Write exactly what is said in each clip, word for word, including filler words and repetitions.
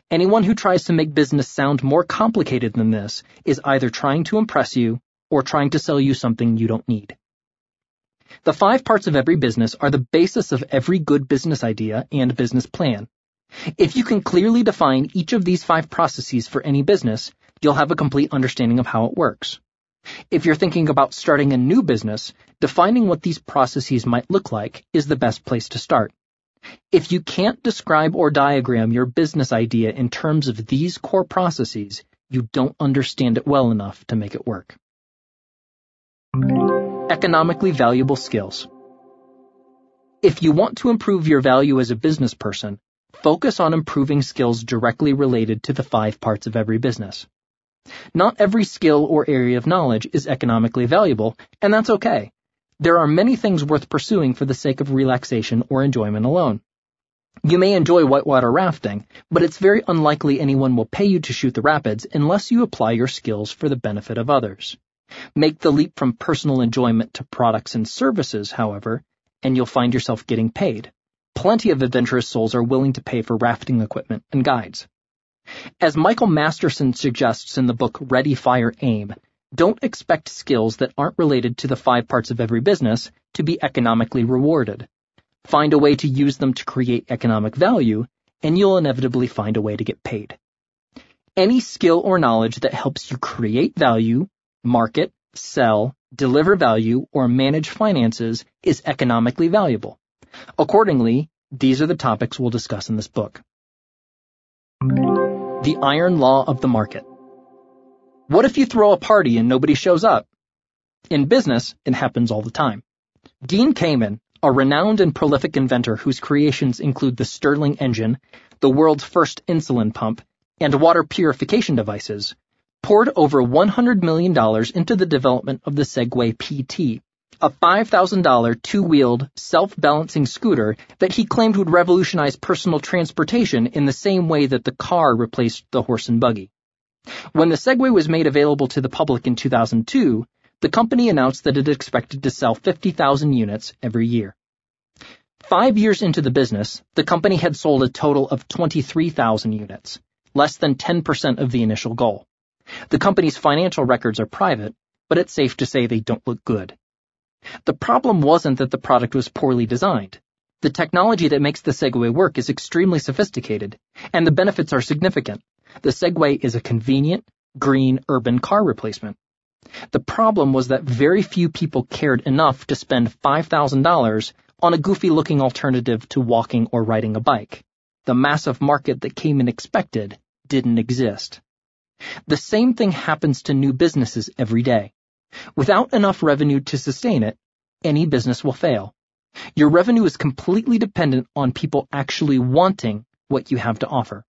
Anyone who tries to make business sound more complicated than this is either trying to impress you or trying to sell you something you don't need. The five parts of every business are the basis of every good business idea and business plan. If you can clearly define each of these five processes for any business, you'll have a complete understanding of how it works. If you're thinking about starting a new business, defining what these processes might look like is the best place to start. If you can't describe or diagram your business idea in terms of these core processes, you don't understand it well enough to make it work. Economically valuable skills. If you want to improve your value as a business person, focus on improving skills directly related to the five parts of every business. Not every skill or area of knowledge is economically valuable, and that's okay. There are many things worth pursuing for the sake of relaxation or enjoyment alone. You may enjoy whitewater rafting, but it's very unlikely anyone will pay you to shoot the rapids unless you apply your skills for the benefit of others. Make the leap from personal enjoyment to products and services, however, and you'll find yourself getting paid. Plenty of adventurous souls are willing to pay for rafting equipment and guides. As Michael Masterson suggests in the book Ready, Fire, Aim, don't expect skills that aren't related to the five parts of every business to be economically rewarded. Find a way to use them to create economic value, and you'll inevitably find a way to get paid. Any skill or knowledge that helps you create value, market, sell, deliver value, or manage finances is economically valuable. Accordingly, these are the topics we'll discuss in this book. The iron law of the market. What if you throw a party and nobody shows up? In business, it happens all the time. Dean Kamen, a renowned and prolific inventor whose creations include the Stirling engine, the world's first insulin pump, and water purification devices, poured over one hundred million dollars into the development of the Segway P T, a five thousand dollars two-wheeled, self-balancing scooter that he claimed would revolutionize personal transportation in the same way that the car replaced the horse and buggy. When the Segway was made available to the public in two thousand two, the company announced that it expected to sell fifty thousand units every year. Five years into the business, the company had sold a total of twenty-three thousand units, less than ten percent of the initial goal. The company's financial records are private, but it's safe to say they don't look good. The problem wasn't that the product was poorly designed. The technology that makes the Segway work is extremely sophisticated, and the benefits are significant. The Segway is a convenient, green, urban car replacement. The problem was that very few people cared enough to spend five thousand dollars on a goofy-looking alternative to walking or riding a bike. The massive market that Kamen expected didn't exist. The same thing happens to new businesses every day. Without enough revenue to sustain it, any business will fail. Your revenue is completely dependent on people actually wanting what you have to offer.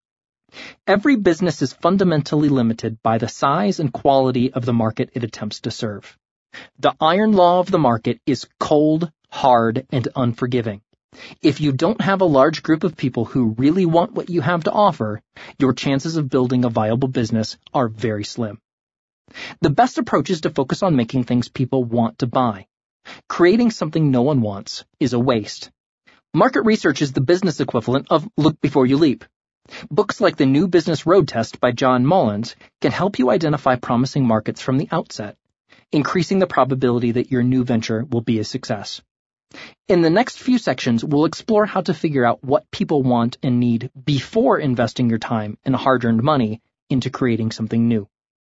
Every business is fundamentally limited by the size and quality of the market it attempts to serve. The iron law of the market is cold, hard, and unforgiving. If you don't have a large group of people who really want what you have to offer, your chances of building a viable business are very slim. The best approach is to focus on making things people want to buy. Creating something no one wants is a waste. Market research is the business equivalent of look before you leap. Books like The New Business Road Test by John Mullins can help you identify promising markets from the outset, increasing the probability that your new venture will be a success. In the next few sections, we'll explore how to figure out what people want and need before investing your time and hard-earned money into creating something new.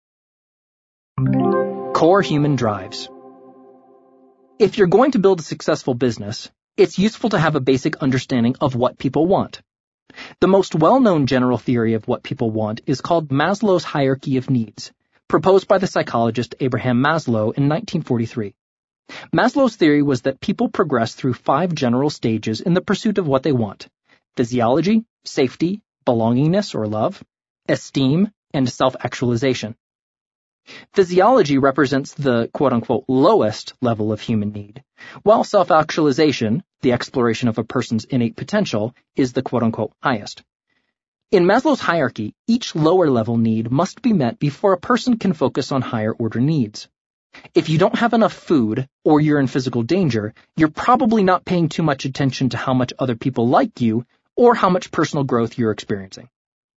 Core human drives. If you're going to build a successful business, it's useful to have a basic understanding of what people want. The most well-known general theory of what people want is called Maslow's hierarchy of needs, proposed by the psychologist Abraham Maslow in nineteen forty-three. Maslow's theory was that people progress through five general stages in the pursuit of what they want: physiology, safety, belongingness or love, esteem, and self-actualization. Physiology represents the quote-unquote lowest level of human need, while self-actualization, the exploration of a person's innate potential, is the quote-unquote highest. In Maslow's hierarchy, each lower-level need must be met before a person can focus on higher-order needs. If you don't have enough food, or you're in physical danger, you're probably not paying too much attention to how much other people like you, or how much personal growth you're experiencing.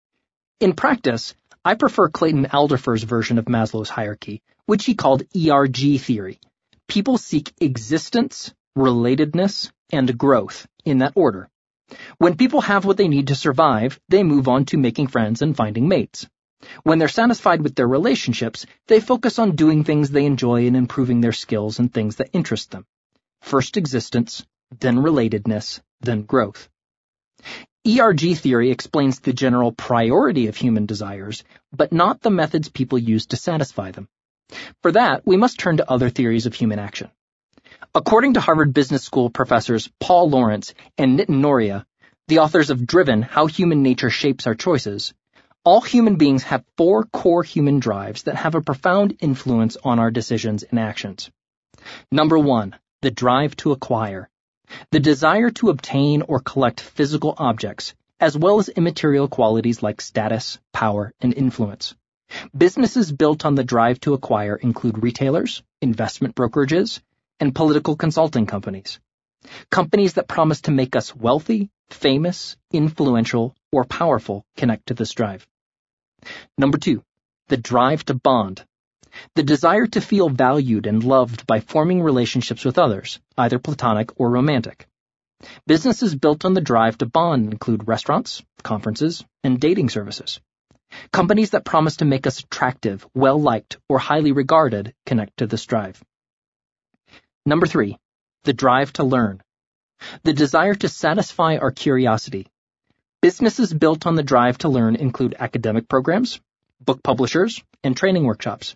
In practice, I prefer Clayton Alderfer's version of Maslow's hierarchy, which he called E R G theory. People seek existence, relatedness, and growth in that order. When people have what they need to survive, they move on to making friends and finding mates. When they're satisfied with their relationships, they focus on doing things they enjoy and improving their skills and things that interest them. First existence, then relatedness, then growth. E R G theory explains the general priority of human desires, but not the methods people use to satisfy them. For that, we must turn to other theories of human action. According to Harvard Business School professors Paul Lawrence and Nitin Noria, the authors of Driven, How Human Nature Shapes Our Choices, all human beings have four core human drives that have a profound influence on our decisions and actions. Number one, the drive to acquire. The desire to obtain or collect physical objects, as well as immaterial qualities like status, power, and influence. Businesses built on the drive to acquire include retailers, investment brokerages, and political consulting companies. Companies that promise to make us wealthy, famous, influential, or powerful connect to this drive. Number two, the drive to bond. The desire to feel valued and loved by forming relationships with others, either platonic or romantic. Businesses built on the drive to bond include restaurants, conferences, and dating services. Companies that promise to make us attractive, well-liked, or highly regarded connect to this drive. Number three, the drive to learn. The desire to satisfy our curiosity. Businesses built on the drive to learn include academic programs, book publishers, and training workshops.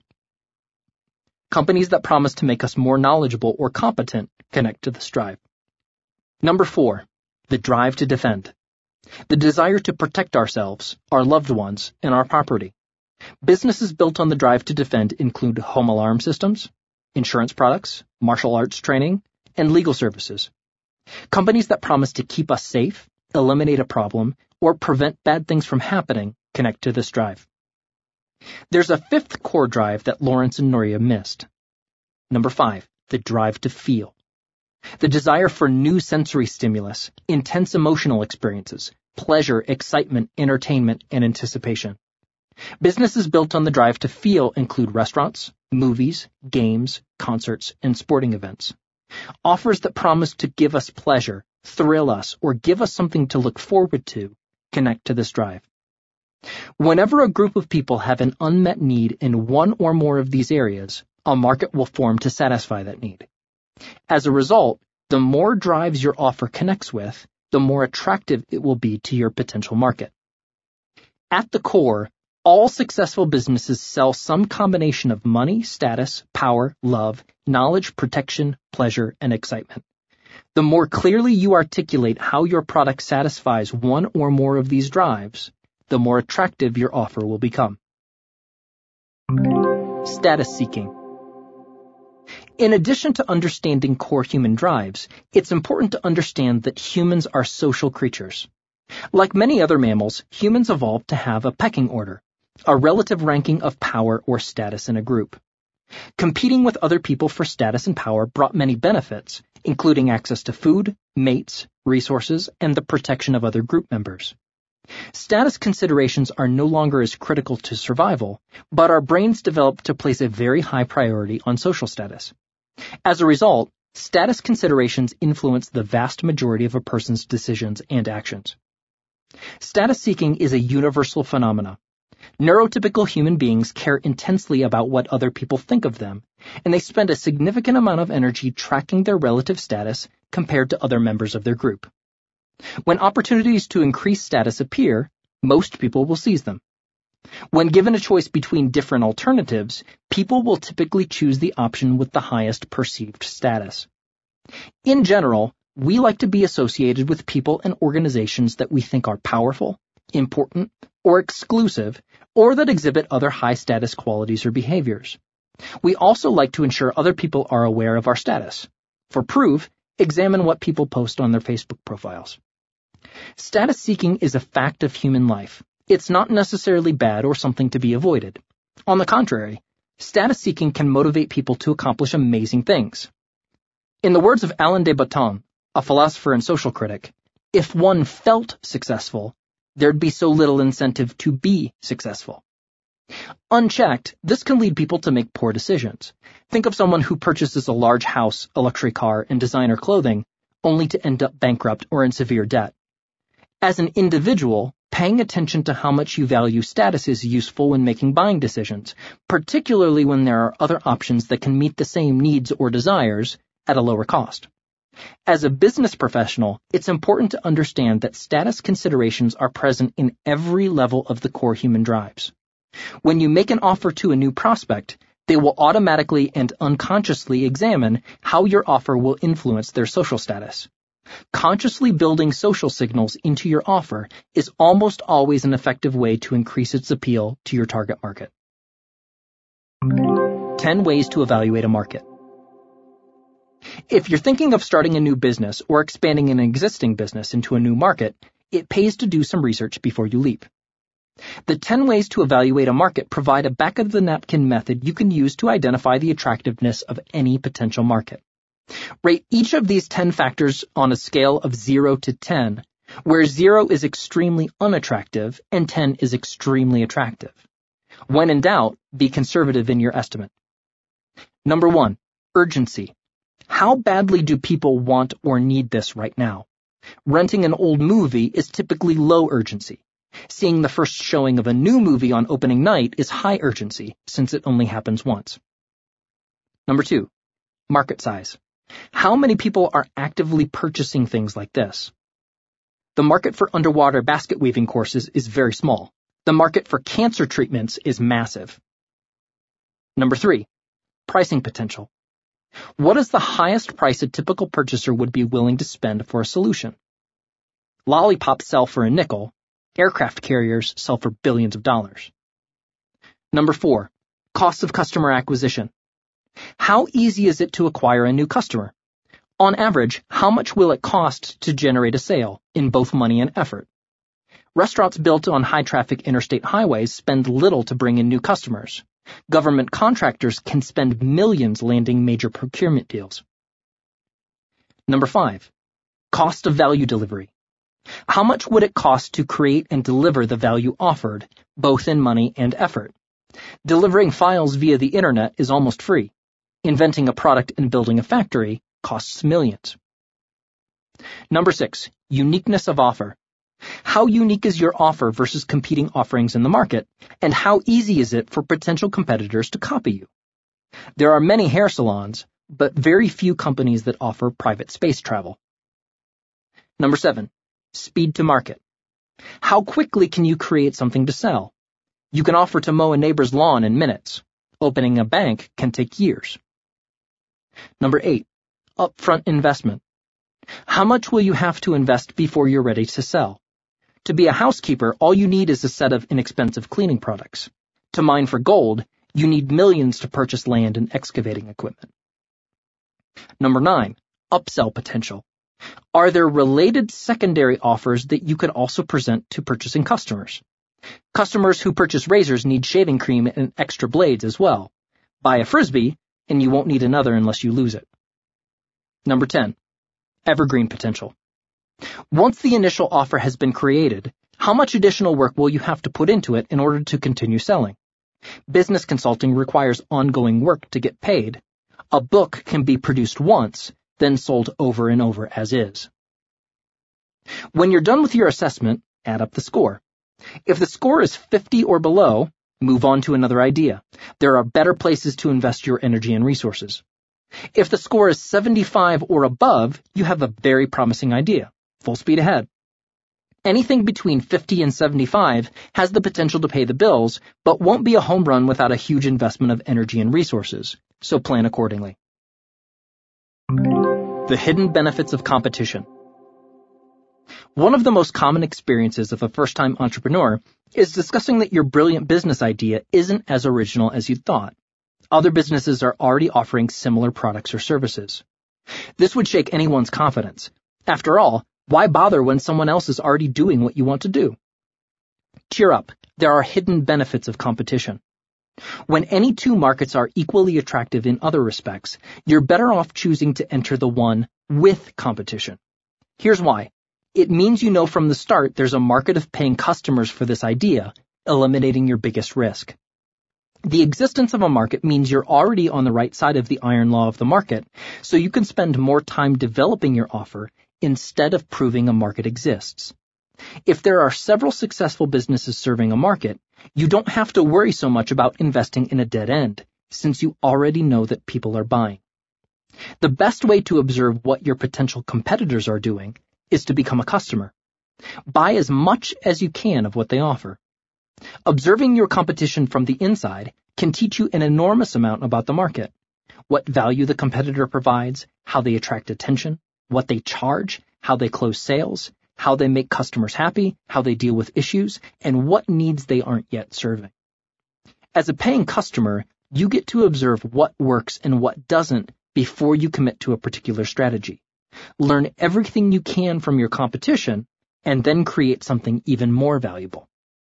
Companies that promise to make us more knowledgeable or competent connect to this drive. Number four, the drive to defend. The desire to protect ourselves, our loved ones, and our property. Businesses built on the drive to defend include home alarm systems, insurance products, martial arts training, and legal services. Companies that promise to keep us safe, eliminate a problem, or prevent bad things from happening connect to this drive. There's a fifth core drive that Lawrence and Noria missed. Number five, the drive to feel. The desire for new sensory stimulus, intense emotional experiences, pleasure, excitement, entertainment, and anticipation. Businesses built on the drive to feel include restaurants, movies, games, concerts, and sporting events. Offers that promise to give us pleasure, thrill us, or give us something to look forward to connect to this drive. Whenever a group of people have an unmet need in one or more of these areas, a market will form to satisfy that need. As a result, the more drives your offer connects with, the more attractive it will be to your potential market. At the core, all successful businesses sell some combination of money, status, power, love, knowledge, protection, pleasure, and excitement. The more clearly you articulate how your product satisfies one or more of these drives, the more attractive your offer will become. Status seeking. In addition to understanding core human drives, it's important to understand that humans are social creatures. Like many other mammals, humans evolved to have a pecking order, a relative ranking of power or status in a group. Competing with other people for status and power brought many benefits, including access to food, mates, resources, and the protection of other group members. Status considerations are no longer as critical to survival, but our brains developed to place a very high priority on social status. As a result, status considerations influence the vast majority of a person's decisions and actions. Status seeking is a universal phenomenon. Neurotypical human beings care intensely about what other people think of them, and they spend a significant amount of energy tracking their relative status compared to other members of their group. When opportunities to increase status appear, most people will seize them. When given a choice between different alternatives, people will typically choose the option with the highest perceived status. In general, we like to be associated with people and organizations that we think are powerful, important, or exclusive, or that exhibit other high-status qualities or behaviors. We also like to ensure other people are aware of our status. For proof, examine what people post on their Facebook profiles. Status seeking is a fact of human life. It's not necessarily bad or something to be avoided. On the contrary, status seeking can motivate people to accomplish amazing things. In the words of Alain de Botton, a philosopher and social critic, if one felt successful, there'd be so little incentive to be successful. Unchecked, this can lead people to make poor decisions. Think of someone who purchases a large house, a luxury car, and designer clothing, only to end up bankrupt or in severe debt. As an individual, paying attention to how much you value status is useful when making buying decisions, particularly when there are other options that can meet the same needs or desires at a lower cost. As a business professional, it's important to understand that status considerations are present in every level of the core human drives. When you make an offer to a new prospect, they will automatically and unconsciously examine how your offer will influence their social status. Consciously building social signals into your offer is almost always an effective way to increase its appeal to your target market. ten ways to evaluate a market. If you're thinking of starting a new business or expanding an existing business into a new market, it pays to do some research before you leap. The ten ways to evaluate a market provide a back-of-the-napkin method you can use to identify the attractiveness of any potential market. Rate each of these ten factors on a scale of zero to ten, where zero is extremely unattractive and ten is extremely attractive. When in doubt, be conservative in your estimate. Number one, urgency. How badly do people want or need this right now? Renting an old movie is typically low urgency. Seeing the first showing of a new movie on opening night is high urgency, since it only happens once. Number two, market size. How many people are actively purchasing things like this? The market for underwater basket weaving courses is very small. The market for cancer treatments is massive. Number three, pricing potential. What is the highest price a typical purchaser would be willing to spend for a solution? Lollipops sell for a nickel. Aircraft carriers sell for billions of dollars. Number four, cost of customer acquisition. How easy is it to acquire a new customer? On average, how much will it cost to generate a sale, in both money and effort? Restaurants built on high-traffic interstate highways spend little to bring in new customers. Government contractors can spend millions landing major procurement deals. Number five, cost of value delivery. How much would it cost to create and deliver the value offered, both in money and effort? Delivering files via the internet is almost free. Inventing a product and building a factory costs millions. Number six, uniqueness of offer. How unique is your offer versus competing offerings in the market, and how easy is it for potential competitors to copy you? There are many hair salons, but very few companies that offer private space travel. Number seven, speed to market. How quickly can you create something to sell? You can offer to mow a neighbor's lawn in minutes. Opening a bank can take years. Number eight, upfront investment. How much will you have to invest before you're ready to sell? To be a housekeeper, all you need is a set of inexpensive cleaning products. To mine for gold, you need millions to purchase land and excavating equipment. Number nine, upsell potential. Are there related secondary offers that you could also present to purchasing customers? Customers who purchase razors need shaving cream and extra blades as well. Buy a Frisbee, and you won't need another unless you lose it. Number ten, evergreen potential. Once the initial offer has been created, how much additional work will you have to put into it in order to continue selling? Business consulting requires ongoing work to get paid. A book can be produced once, then sold over and over as is. When you're done with your assessment, add up the score. If the score is fifty or below, move on to another idea. There are better places to invest your energy and resources. If the score is seventy-five or above, you have a very promising idea. Full speed ahead. Anything between fifty and seventy-five has the potential to pay the bills, but won't be a home run without a huge investment of energy and resources, so plan accordingly. The hidden benefits of competition. One of the most common experiences of a first-time entrepreneur is discussing that your brilliant business idea isn't as original as you thought. Other businesses are already offering similar products or services. This would shake anyone's confidence. After all, why bother when someone else is already doing what you want to do? Cheer up, there are hidden benefits of competition. When any two markets are equally attractive in other respects, you're better off choosing to enter the one with competition. Here's why. It means you know from the start there's a market of paying customers for this idea, eliminating your biggest risk. The existence of a market means you're already on the right side of the iron law of the market, so you can spend more time developing your offer instead of proving a market exists. If there are several successful businesses serving a market, you don't have to worry so much about investing in a dead end, since you already know that people are buying. The best way to observe what your potential competitors are doing is to become a customer. Buy as much as you can of what they offer. Observing your competition from the inside can teach you an enormous amount about the market, what value the competitor provides, how they attract attention, what they charge, how they close sales, how they make customers happy, how they deal with issues, and what needs they aren't yet serving. As a paying customer, you get to observe what works and what doesn't before you commit to a particular strategy. Learn everything you can from your competition, and then create something even more valuable.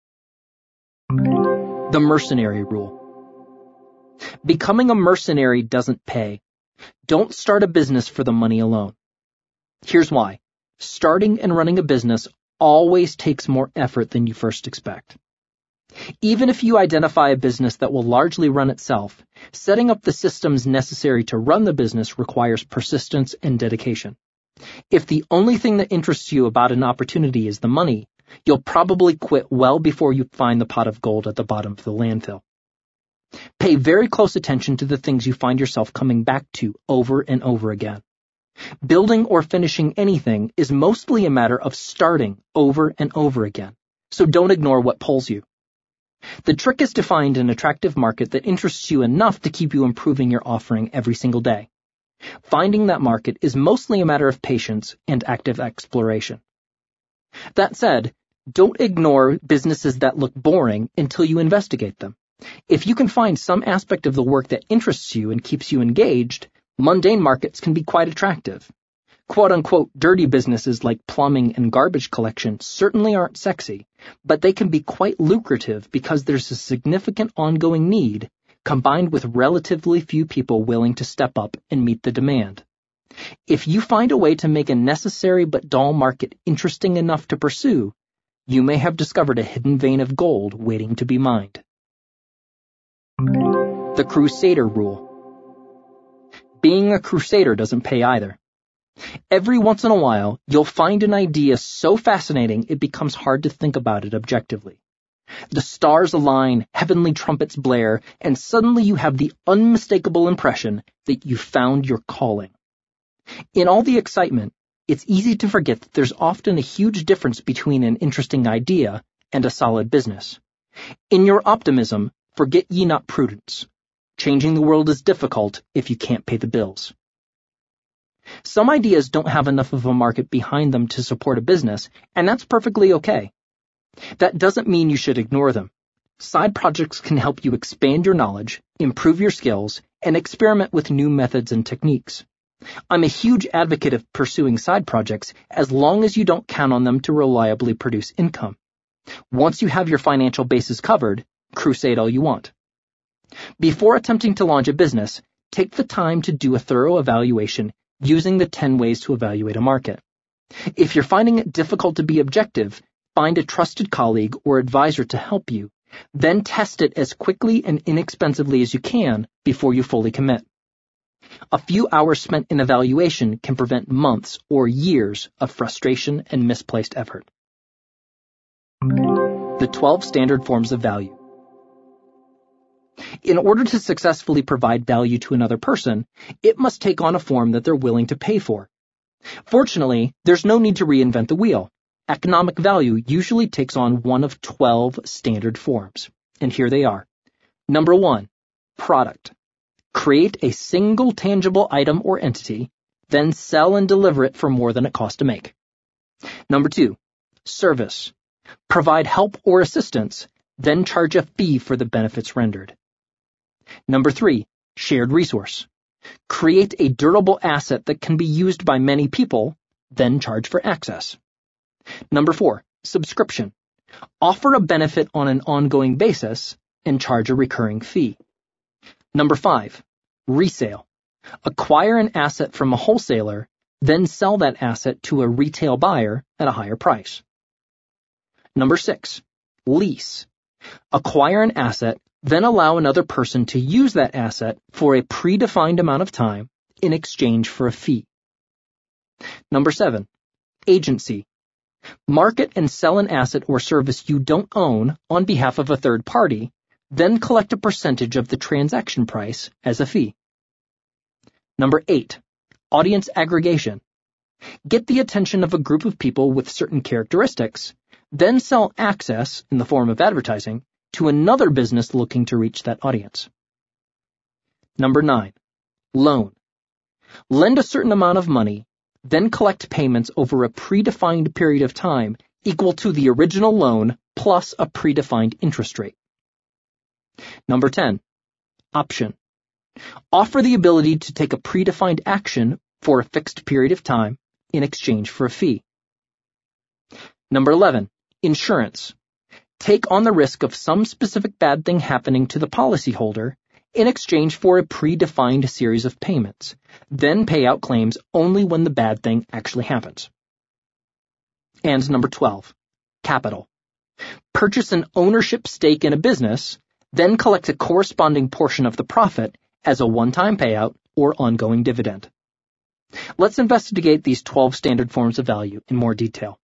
The mercenary rule. Becoming a mercenary doesn't pay. Don't start a business for the money alone. Here's why. Starting and running a business always takes more effort than you first expect. Even if you identify a business that will largely run itself, setting up the systems necessary to run the business requires persistence and dedication. If the only thing that interests you about an opportunity is the money, you'll probably quit well before you find the pot of gold at the bottom of the landfill. Pay very close attention to the things you find yourself coming back to over and over again. Building or finishing anything is mostly a matter of starting over and over again, so don't ignore what pulls you. The trick is to find an attractive market that interests you enough to keep you improving your offering every single day. Finding that market is mostly a matter of patience and active exploration. That said, don't ignore businesses that look boring until you investigate them. If you can find some aspect of the work that interests you and keeps you engaged, mundane markets can be quite attractive. Quote-unquote dirty businesses like plumbing and garbage collection certainly aren't sexy, but they can be quite lucrative because there's a significant ongoing need, combined with relatively few people willing to step up and meet the demand. If you find a way to make a necessary but dull market interesting enough to pursue, you may have discovered a hidden vein of gold waiting to be mined. The Crusader Rule. Being a crusader doesn't pay either. Every once in a while, you'll find an idea so fascinating it becomes hard to think about it objectively. The stars align, heavenly trumpets blare, and suddenly you have the unmistakable impression that you found your calling. In all the excitement, it's easy to forget that there's often a huge difference between an interesting idea and a solid business. In your optimism, forget ye not prudence. Changing the world is difficult if you can't pay the bills. Some ideas don't have enough of a market behind them to support a business, and that's perfectly okay. That doesn't mean you should ignore them. Side projects can help you expand your knowledge, improve your skills, and experiment with new methods and techniques. I'm a huge advocate of pursuing side projects as long as you don't count on them to reliably produce income. Once you have your financial bases covered, crusade all you want. Before attempting to launch a business, take the time to do a thorough evaluation using the ten ways to evaluate a market. If you're finding it difficult to be objective, find a trusted colleague or advisor to help you, then test it as quickly and inexpensively as you can before you fully commit. A few hours spent in evaluation can prevent months or years of frustration and misplaced effort. The twelve standard forms of value. In order to successfully provide value to another person, it must take on a form that they're willing to pay for. Fortunately, there's no need to reinvent the wheel. Economic value usually takes on one of twelve standard forms, and here they are. Number one, product. Create a single tangible item or entity, then sell and deliver it for more than it costs to make. Number two, service. Provide help or assistance, then charge a fee for the benefits rendered. Number three, shared resource. Create a durable asset that can be used by many people, then charge for access. Number four, subscription. Offer a benefit on an ongoing basis and charge a recurring fee. Number five, resale. Acquire an asset from a wholesaler, then sell that asset to a retail buyer at a higher price. Number six, lease. Acquire an asset, then allow another person to use that asset for a predefined amount of time in exchange for a fee. Number seven, agency. Market and sell an asset or service you don't own on behalf of a third party, then collect a percentage of the transaction price as a fee. Number eight, audience aggregation. Get the attention of a group of people with certain characteristics, then sell access, in the form of advertising, to another business looking to reach that audience. Number nine, loan. Lend a certain amount of money, then collect payments over a predefined period of time equal to the original loan plus a predefined interest rate. Number ten, option. Offer the ability to take a predefined action for a fixed period of time in exchange for a fee. Number eleven, insurance. Take on the risk of some specific bad thing happening to the policyholder in exchange for a predefined series of payments, then pay out claims only when the bad thing actually happens. And number twelve, capital. Purchase an ownership stake in a business, then collect a corresponding portion of the profit as a one-time payout or ongoing dividend. Let's investigate these twelve standard forms of value in more detail.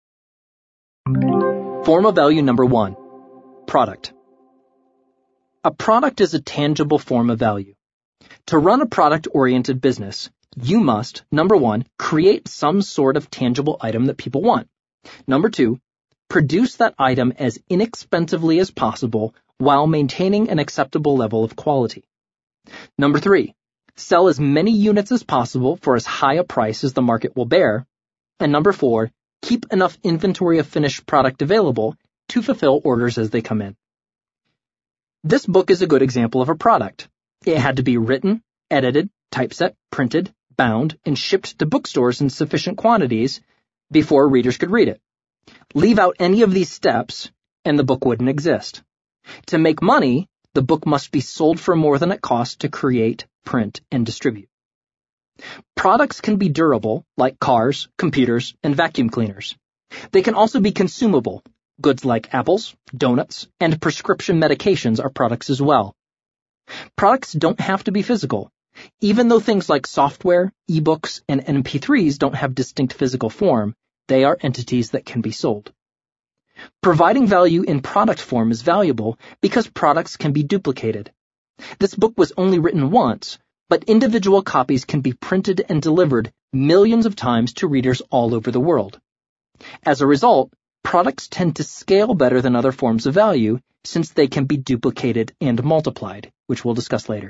Form of value number one, product. A product is a tangible form of value. To run a product-oriented business, you must, number one, create some sort of tangible item that people want. Number two, produce that item as inexpensively as possible while maintaining an acceptable level of quality. Number three, sell as many units as possible for as high a price as the market will bear. And number four, keep enough inventory of finished product available to fulfill orders as they come in. This book is a good example of a product. It had to be written, edited, typeset, printed, bound, and shipped to bookstores in sufficient quantities before readers could read it. Leave out any of these steps, and the book wouldn't exist. To make money, the book must be sold for more than it costs to create, print, and distribute. Products can be durable, like cars, computers, and vacuum cleaners. They can also be consumable. Goods like apples, donuts, and prescription medications are products as well. Products don't have to be physical. Even though things like software, ebooks, and M P threes don't have distinct physical form, they are entities that can be sold. Providing value in product form is valuable because products can be duplicated. This book was only written once, but individual copies can be printed and delivered millions of times to readers all over the world. As a result, products tend to scale better than other forms of value since they can be duplicated and multiplied, which we'll discuss later.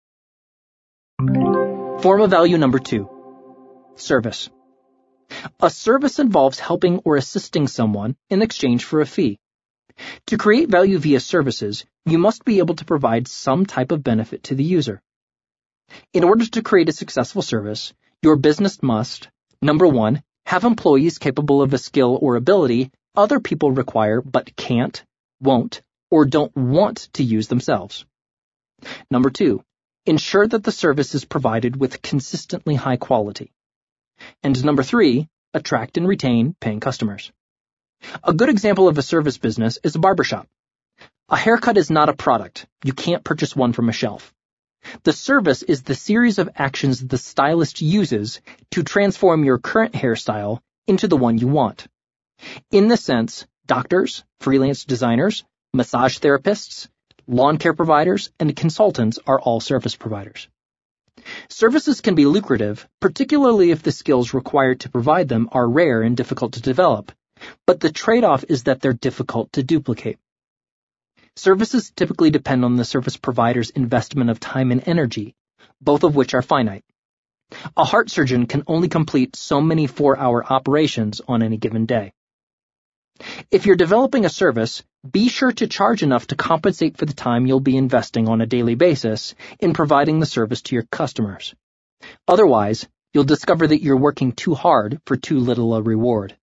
Form of value number two, service. A service involves helping or assisting someone in exchange for a fee. To create value via services, you must be able to provide some type of benefit to the user. In order to create a successful service, your business must, number one, have employees capable of a skill or ability other people require but can't, won't, or don't want to use themselves. Number two, ensure that the service is provided with consistently high quality. And number three, attract and retain paying customers. A good example of a service business is a barbershop. A haircut is not a product. You can't purchase one from a shelf. The service is the series of actions the stylist uses to transform your current hairstyle into the one you want. In this sense, doctors, freelance designers, massage therapists, lawn care providers, and consultants are all service providers. Services can be lucrative, particularly if the skills required to provide them are rare and difficult to develop, but the trade-off is that they're difficult to duplicate. Services typically depend on the service provider's investment of time and energy, both of which are finite. A heart surgeon can only complete so many four-hour operations on any given day. If you're developing a service, be sure to charge enough to compensate for the time you'll be investing on a daily basis in providing the service to your customers. Otherwise, you'll discover that you're working too hard for too little a reward.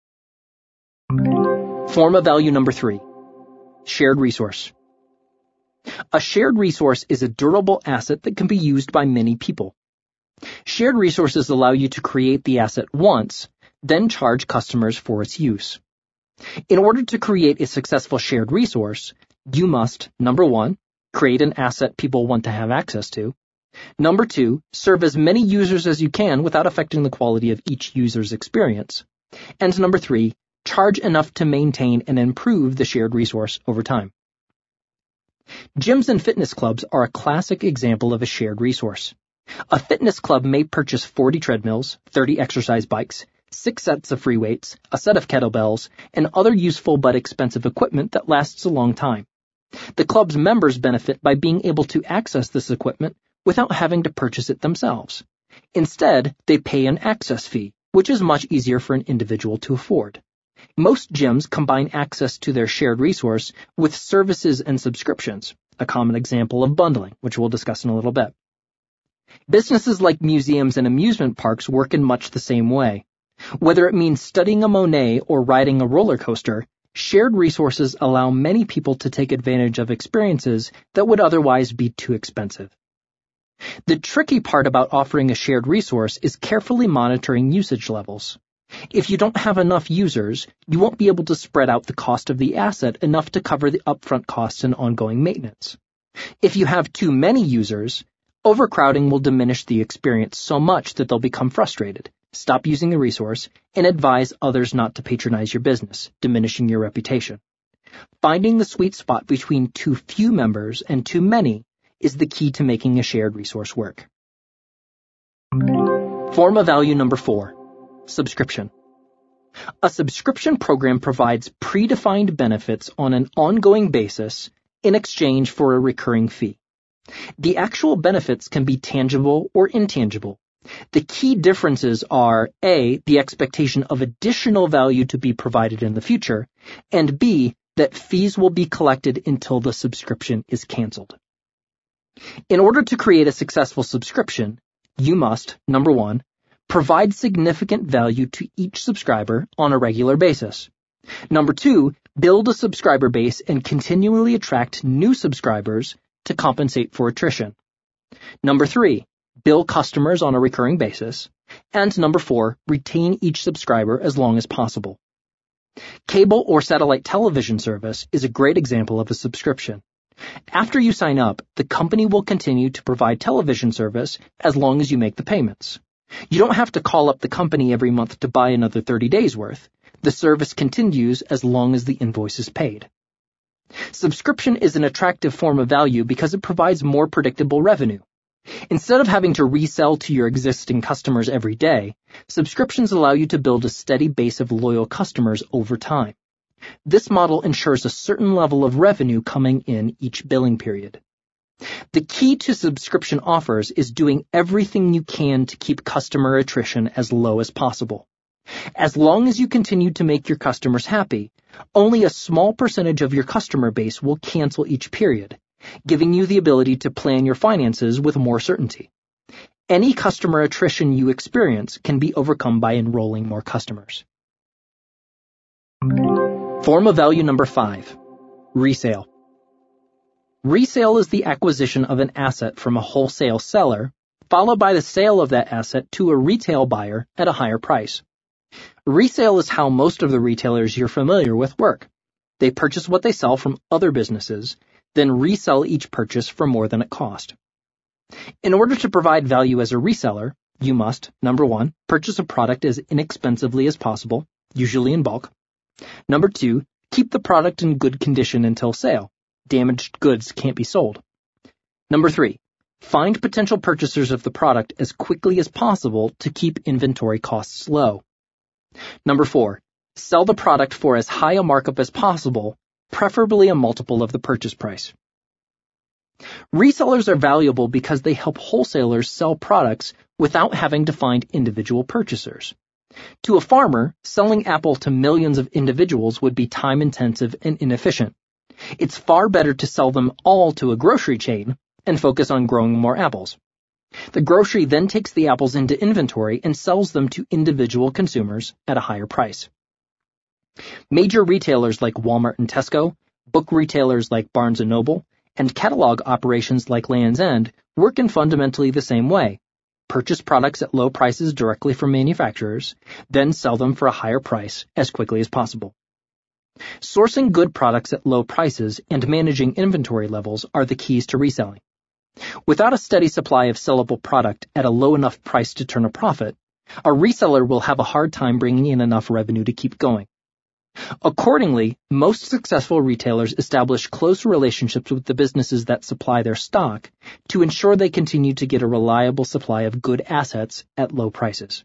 Form of value number three, shared resource. A shared resource is a durable asset that can be used by many people. Shared resources allow you to create the asset once, then charge customers for its use. In order to create a successful shared resource, you must, number one, create an asset people want to have access to. Number two, serve as many users as you can without affecting the quality of each user's experience. And number three, charge enough to maintain and improve the shared resource over time. Gyms and fitness clubs are a classic example of a shared resource. A fitness club may purchase forty treadmills, thirty exercise bikes, six sets of free weights, a set of kettlebells, and other useful but expensive equipment that lasts a long time. The club's members benefit by being able to access this equipment without having to purchase it themselves. Instead, they pay an access fee, which is much easier for an individual to afford. Most gyms combine access to their shared resource with services and subscriptions, a common example of bundling, which we'll discuss in a little bit. Businesses like museums and amusement parks work in much the same way. Whether it means studying a Monet or riding a roller coaster, shared resources allow many people to take advantage of experiences that would otherwise be too expensive. The tricky part about offering a shared resource is carefully monitoring usage levels. If you don't have enough users, you won't be able to spread out the cost of the asset enough to cover the upfront costs and ongoing maintenance. If you have too many users, overcrowding will diminish the experience so much that they'll become frustrated, stop using the resource, and advise others not to patronize your business, diminishing your reputation. Finding the sweet spot between too few members and too many is the key to making a shared resource work. Form of value number four. Subscription. A subscription program provides predefined benefits on an ongoing basis in exchange for a recurring fee. The actual benefits can be tangible or intangible. The key differences are A, the expectation of additional value to be provided in the future, and B, that fees will be collected until the subscription is canceled. In order to create a successful subscription, you must, number one, provide significant value to each subscriber on a regular basis. Number two, build a subscriber base and continually attract new subscribers to compensate for attrition. Number three, bill customers on a recurring basis. And number four, retain each subscriber as long as possible. Cable or satellite television service is a great example of a subscription. After you sign up, the company will continue to provide television service as long as you make the payments. You don't have to call up the company every month to buy another thirty days worth. The service continues as long as the invoice is paid. Subscription is an attractive form of value because it provides more predictable revenue. Instead of having to resell to your existing customers every day, subscriptions allow you to build a steady base of loyal customers over time. This model ensures a certain level of revenue coming in each billing period. The key to subscription offers is doing everything you can to keep customer attrition as low as possible. As long as you continue to make your customers happy, only a small percentage of your customer base will cancel each period, giving you the ability to plan your finances with more certainty. Any customer attrition you experience can be overcome by enrolling more customers. Form of value number five. Resale. Resale is the acquisition of an asset from a wholesale seller, followed by the sale of that asset to a retail buyer at a higher price. Resale is how most of the retailers you're familiar with work. They purchase what they sell from other businesses, then resell each purchase for more than it cost. In order to provide value as a reseller, you must, number one, purchase a product as inexpensively as possible, usually in bulk. Number two, keep the product in good condition until sale. Damaged goods can't be sold. Number three, find potential purchasers of the product as quickly as possible to keep inventory costs low. Number four, sell the product for as high a markup as possible, preferably a multiple of the purchase price. Resellers are valuable because they help wholesalers sell products without having to find individual purchasers. To a farmer, selling apple to millions of individuals would be time-intensive and inefficient. It's far better to sell them all to a grocery chain and focus on growing more apples. The grocery then takes the apples into inventory and sells them to individual consumers at a higher price. Major retailers like Walmart and Tesco, book retailers like Barnes and Noble, and catalog operations like Land's End work in fundamentally the same way. purchase products at low prices directly from manufacturers, then sell them for a higher price as quickly as possible. Sourcing good products at low prices and managing inventory levels are the keys to reselling. Without a steady supply of sellable product at a low enough price to turn a profit, a reseller will have a hard time bringing in enough revenue to keep going. Accordingly, most successful retailers establish close relationships with the businesses that supply their stock to ensure they continue to get a reliable supply of good assets at low prices.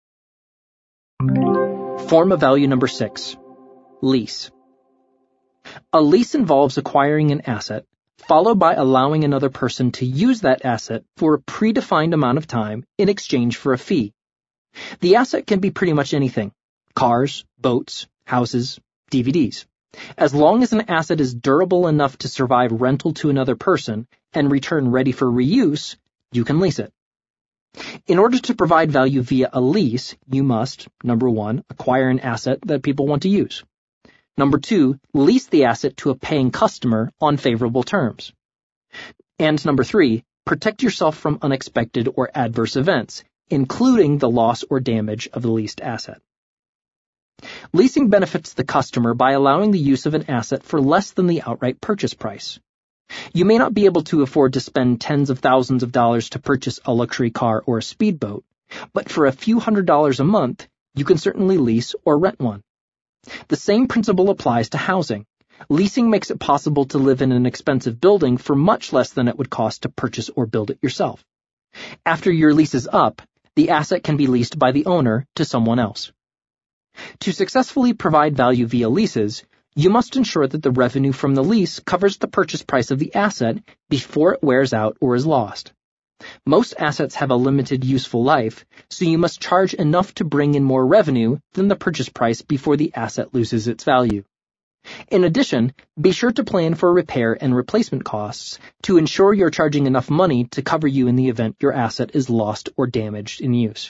Form of value number six. Lease. A lease involves acquiring an asset, followed by allowing another person to use that asset for a predefined amount of time in exchange for a fee. The asset can be pretty much anything: cars, boats, houses, D V Ds. As long as an asset is durable enough to survive rental to another person and return ready for reuse, you can lease it. In order to provide value via a lease, you must, number one, acquire an asset that people want to use. Number two, lease the asset to a paying customer on favorable terms. And number three, protect yourself from unexpected or adverse events, including the loss or damage of the leased asset. Leasing benefits the customer by allowing the use of an asset for less than the outright purchase price. You may not be able to afford to spend tens of thousands of dollars to purchase a luxury car or a speedboat, but for a few hundred dollars a month, you can certainly lease or rent one. The same principle applies to housing. Leasing makes it possible to live in an expensive building for much less than it would cost to purchase or build it yourself. After your lease is up, the asset can be leased by the owner to someone else. To successfully provide value via leases, you must ensure that the revenue from the lease covers the purchase price of the asset before it wears out or is lost. Most assets have a limited useful life, so you must charge enough to bring in more revenue than the purchase price before the asset loses its value. In addition, be sure to plan for repair and replacement costs to ensure you're charging enough money to cover you in the event your asset is lost or damaged in use.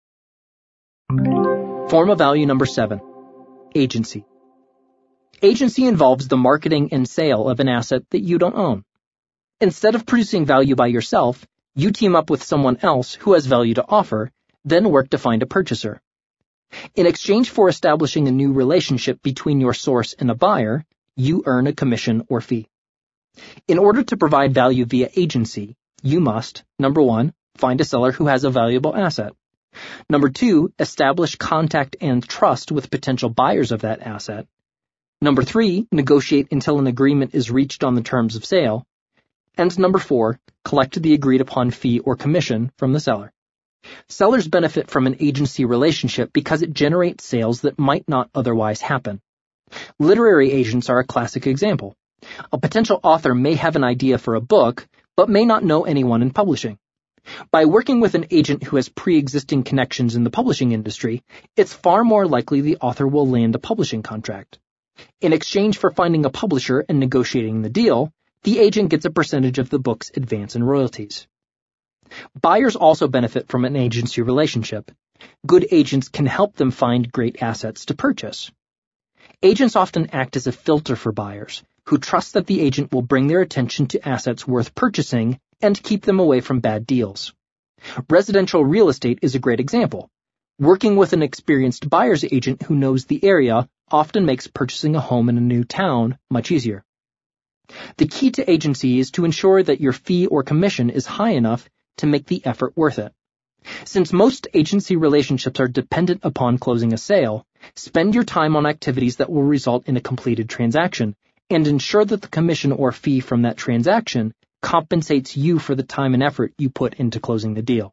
Form of value number seven. Agency. Agency involves the marketing and sale of an asset that you don't own. Instead of producing value by yourself, you team up with someone else who has value to offer, then work to find a purchaser. In exchange for establishing a new relationship between your source and a buyer, you earn a commission or fee. In order to provide value via agency, you must, number one, find a seller who has a valuable asset. Number two, establish contact and trust with potential buyers of that asset. Number three, negotiate until an agreement is reached on the terms of sale. And number four, collect the agreed upon fee or commission from the seller. Sellers benefit from an agency relationship because it generates sales that might not otherwise happen. Literary agents are a classic example. A potential author may have an idea for a book, but may not know anyone in publishing. By working with an agent who has pre-existing connections in the publishing industry, it's far more likely the author will land a publishing contract. In exchange for finding a publisher and negotiating the deal, the agent gets a percentage of the book's advance and royalties. Buyers also benefit from an agency relationship. Good agents can help them find great assets to purchase. Agents often act as a filter for buyers, who trust that the agent will bring their attention to assets worth purchasing and keep them away from bad deals. Residential real estate is a great example. Working with an experienced buyer's agent who knows the area often makes purchasing a home in a new town much easier. The key to agency is to ensure that your fee or commission is high enough to make the effort worth it. Since most agency relationships are dependent upon closing a sale, spend your time on activities that will result in a completed transaction and ensure that the commission or fee from that transaction compensates you for the time and effort you put into closing the deal.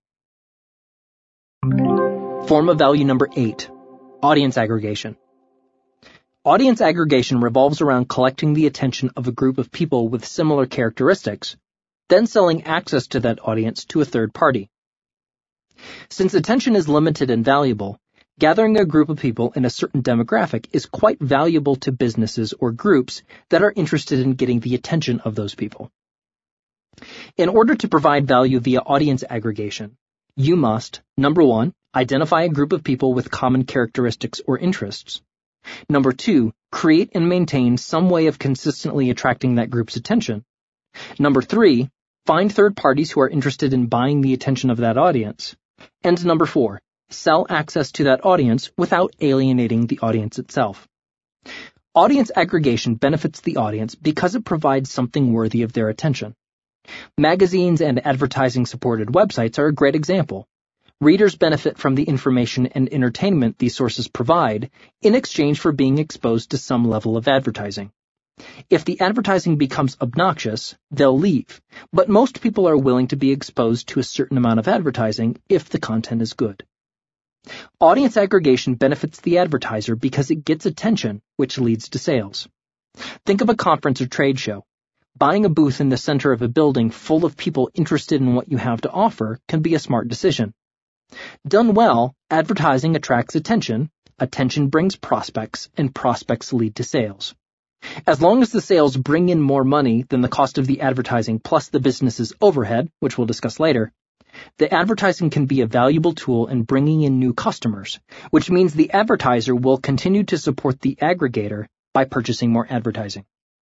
Form of value number eight. Audience aggregation. Audience aggregation revolves around collecting the attention of a group of people with similar characteristics, then selling access to that audience to a third party. Since attention is limited and valuable, gathering a group of people in a certain demographic is quite valuable to businesses or groups that are interested in getting the attention of those people. In order to provide value via audience aggregation, you must, number one, identify a group of people with common characteristics or interests. Number two, create and maintain some way of consistently attracting that group's attention. Number three, find third parties who are interested in buying the attention of that audience. And number four, sell access to that audience without alienating the audience itself. Audience aggregation benefits the audience because it provides something worthy of their attention. Magazines and advertising-supported websites are a great example. Readers benefit from the information and entertainment these sources provide in exchange for being exposed to some level of advertising. If the advertising becomes obnoxious, they'll leave, but most people are willing to be exposed to a certain amount of advertising if the content is good. Audience aggregation benefits the advertiser because it gets attention, which leads to sales. Think of a conference or trade show. Buying a booth in the center of a building full of people interested in what you have to offer can be a smart decision. Done well, advertising attracts attention, attention brings prospects, and prospects lead to sales. As long as the sales bring in more money than the cost of the advertising plus the business's overhead, which we'll discuss later, the advertising can be a valuable tool in bringing in new customers, which means the advertiser will continue to support the aggregator by purchasing more advertising.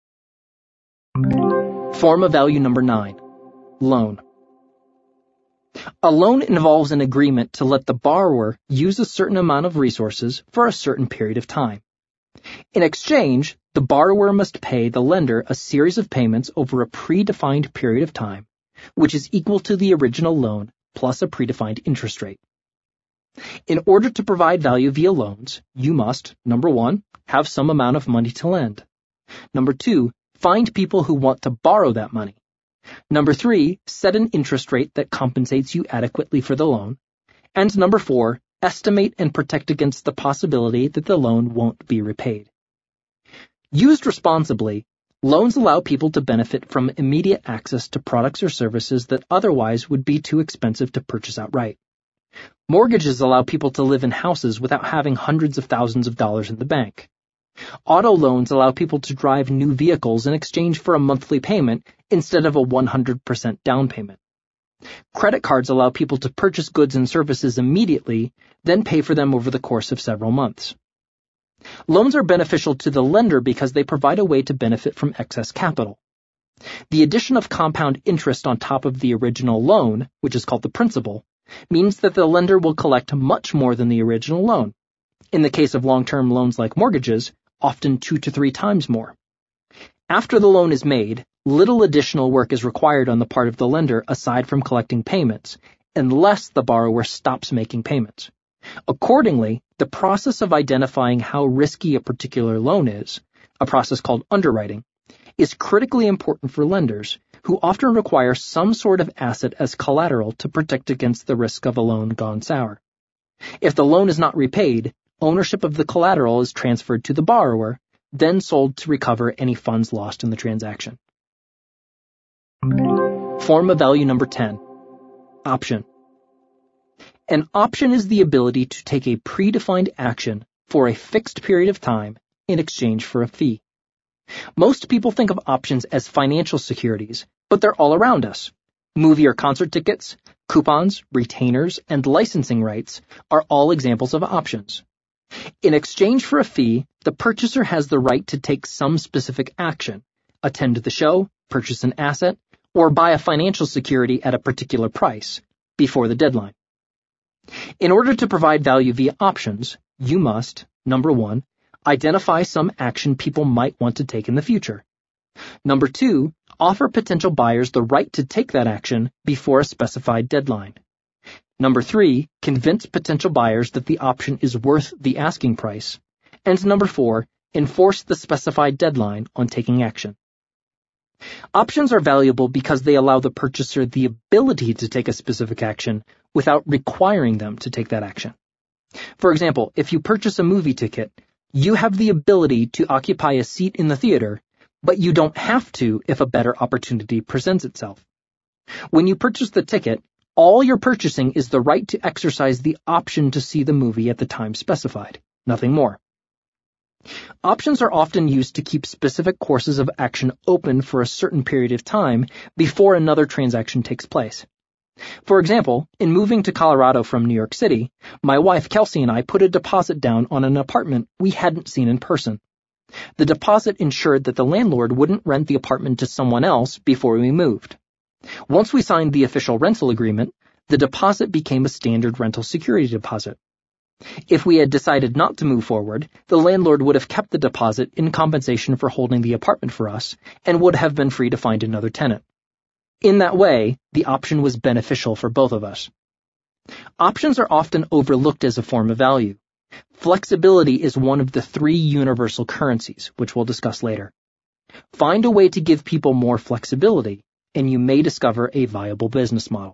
Form of value number nine, loan. A loan involves an agreement to let the borrower use a certain amount of resources for a certain period of time. In exchange, the borrower must pay the lender a series of payments over a predefined period of time, which is equal to the original loan plus a predefined interest rate. In order to provide value via loans, you must, number one, have some amount of money to lend. Number two, find people who want to borrow that money. Number three, set an interest rate that compensates you adequately for the loan. And number four, estimate and protect against the possibility that the loan won't be repaid. Used responsibly, loans allow people to benefit from immediate access to products or services that otherwise would be too expensive to purchase outright. Mortgages allow people to live in houses without having hundreds of thousands of dollars in the bank. Auto loans allow people to drive new vehicles in exchange for a monthly payment instead of a one hundred percent down payment. Credit cards allow people to purchase goods and services immediately, then pay for them over the course of several months. Loans are beneficial to the lender because they provide a way to benefit from excess capital. The addition of compound interest on top of the original loan, which is called the principal, means that the lender will collect much more than the original loan. In the case of long-term loans like mortgages, often two to three times more. After the loan is made, little additional work is required on the part of the lender aside from collecting payments, unless the borrower stops making payments. Accordingly, the process of identifying how risky a particular loan is, a process called underwriting, is critically important for lenders who often require some sort of asset as collateral to protect against the risk of a loan gone sour. If the loan is not repaid, ownership of the collateral is transferred to the borrower, then sold to recover any funds lost in the transaction. Form of value number ten, option. An option is the ability to take a predefined action for a fixed period of time in exchange for a fee. Most people think of options as financial securities, but they're all around us. Movie or concert tickets, coupons, retainers, and licensing rights are all examples of options. In exchange for a fee, the purchaser has the right to take some specific action, attend the show, purchase an asset, or buy a financial security at a particular price before the deadline. In order to provide value via options, you must, number one, identify some action people might want to take in the future. Number two, offer potential buyers the right to take that action before a specified deadline. Number three, convince potential buyers that the option is worth the asking price. And number four, enforce the specified deadline on taking action. Options are valuable because they allow the purchaser the ability to take a specific action without requiring them to take that action. For example, if you purchase a movie ticket, you have the ability to occupy a seat in the theater, but you don't have to if a better opportunity presents itself. When you purchase the ticket, all you're purchasing is the right to exercise the option to see the movie at the time specified, nothing more. Options are often used to keep specific courses of action open for a certain period of time before another transaction takes place. For example, in moving to Colorado from New York City, my wife Kelsey and I put a deposit down on an apartment we hadn't seen in person. The deposit ensured that the landlord wouldn't rent the apartment to someone else before we moved. Once we signed the official rental agreement, the deposit became a standard rental security deposit. If we had decided not to move forward, the landlord would have kept the deposit in compensation for holding the apartment for us and would have been free to find another tenant. In that way, the option was beneficial for both of us. Options are often overlooked as a form of value. Flexibility is one of the three universal currencies, which we'll discuss later. Find a way to give people more flexibility, and you may discover a viable business model.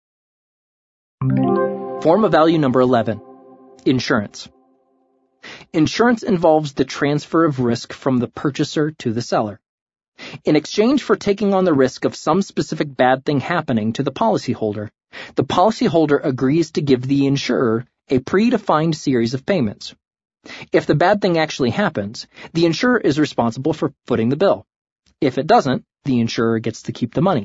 Form of value number eleven. Insurance. Insurance involves the transfer of risk from the purchaser to the seller. In exchange for taking on the risk of some specific bad thing happening to the policyholder, the policyholder agrees to give the insurer a predefined series of payments. If the bad thing actually happens, the insurer is responsible for footing the bill. If it doesn't, the insurer gets to keep the money.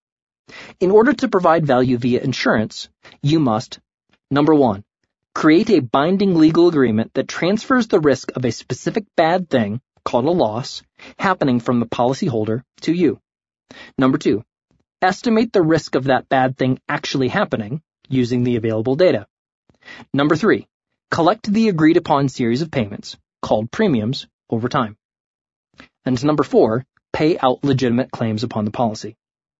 In order to provide value via insurance, you must, number one, create a binding legal agreement that transfers the risk of a specific bad thing, called a loss, happening from the policyholder to you. Number two, estimate the risk of that bad thing actually happening using the available data. Number three, collect the agreed-upon series of payments, called premiums, over time. And number four, pay out legitimate claims upon the policy.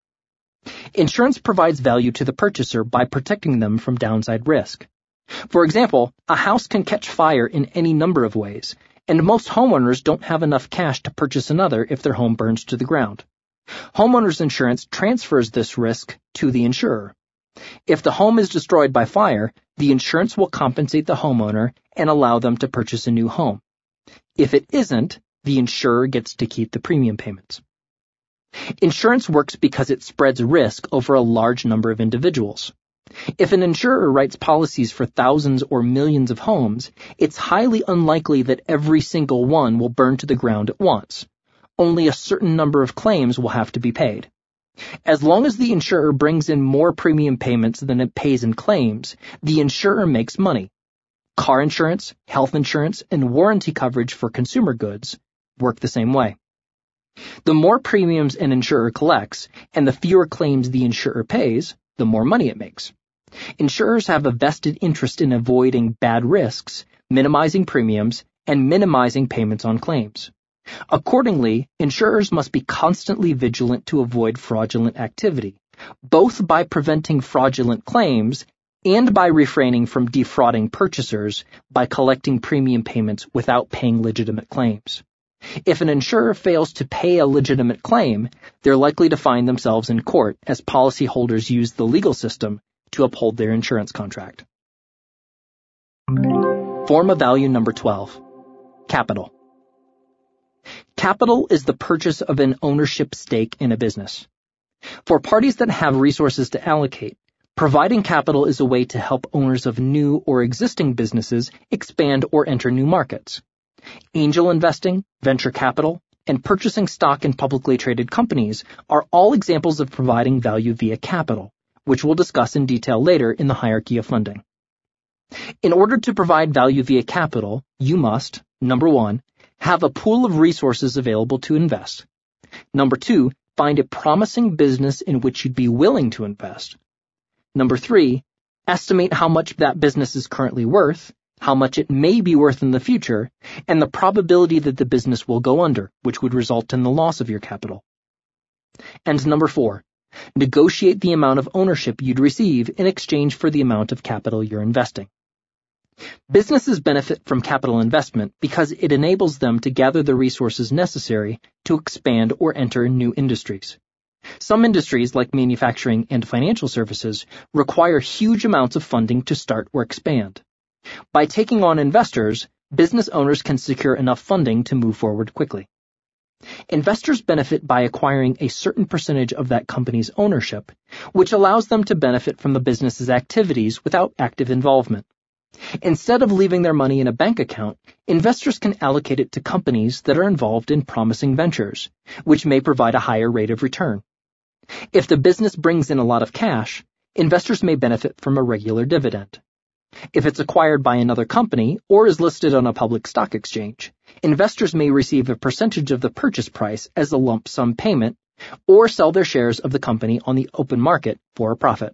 Insurance provides value to the purchaser by protecting them from downside risk. For example, a house can catch fire in any number of ways, and most homeowners don't have enough cash to purchase another if their home burns to the ground. Homeowners insurance transfers this risk to the insurer. If the home is destroyed by fire, the insurance will compensate the homeowner and allow them to purchase a new home. If it isn't, the insurer gets to keep the premium payments. Insurance works because it spreads risk over a large number of individuals. If an insurer writes policies for thousands or millions of homes, it's highly unlikely that every single one will burn to the ground at once. Only a certain number of claims will have to be paid. As long as the insurer brings in more premium payments than it pays in claims, the insurer makes money. Car insurance, health insurance, and warranty coverage for consumer goods work the same way. The more premiums an insurer collects, and the fewer claims the insurer pays, the more money it makes. Insurers have a vested interest in avoiding bad risks, minimizing premiums, and minimizing payments on claims. Accordingly, insurers must be constantly vigilant to avoid fraudulent activity, both by preventing fraudulent claims and by refraining from defrauding purchasers by collecting premium payments without paying legitimate claims. If an insurer fails to pay a legitimate claim, they're likely to find themselves in court as policyholders use the legal system to uphold their insurance contract. Form of value number twelve. Capital. Capital is the purchase of an ownership stake in a business. For parties that have resources to allocate, providing capital is a way to help owners of new or existing businesses expand or enter new markets. Angel investing, venture capital, and purchasing stock in publicly traded companies are all examples of providing value via capital, which we'll discuss in detail later in the hierarchy of funding. In order to provide value via capital, you must, number one, have a pool of resources available to invest. Number two, find a promising business in which you'd be willing to invest. Number three, estimate how much that business is currently worth, how much it may be worth in the future, and the probability that the business will go under, which would result in the loss of your capital. And number four, negotiate the amount of ownership you'd receive in exchange for the amount of capital you're investing. Businesses benefit from capital investment because it enables them to gather the resources necessary to expand or enter new industries. Some industries, like manufacturing and financial services, require huge amounts of funding to start or expand. By taking on investors, business owners can secure enough funding to move forward quickly. Investors benefit by acquiring a certain percentage of that company's ownership, which allows them to benefit from the business's activities without active involvement. Instead of leaving their money in a bank account, investors can allocate it to companies that are involved in promising ventures, which may provide a higher rate of return. If the business brings in a lot of cash, investors may benefit from a regular dividend. If it's acquired by another company or is listed on a public stock exchange, investors may receive a percentage of the purchase price as a lump sum payment or sell their shares of the company on the open market for a profit.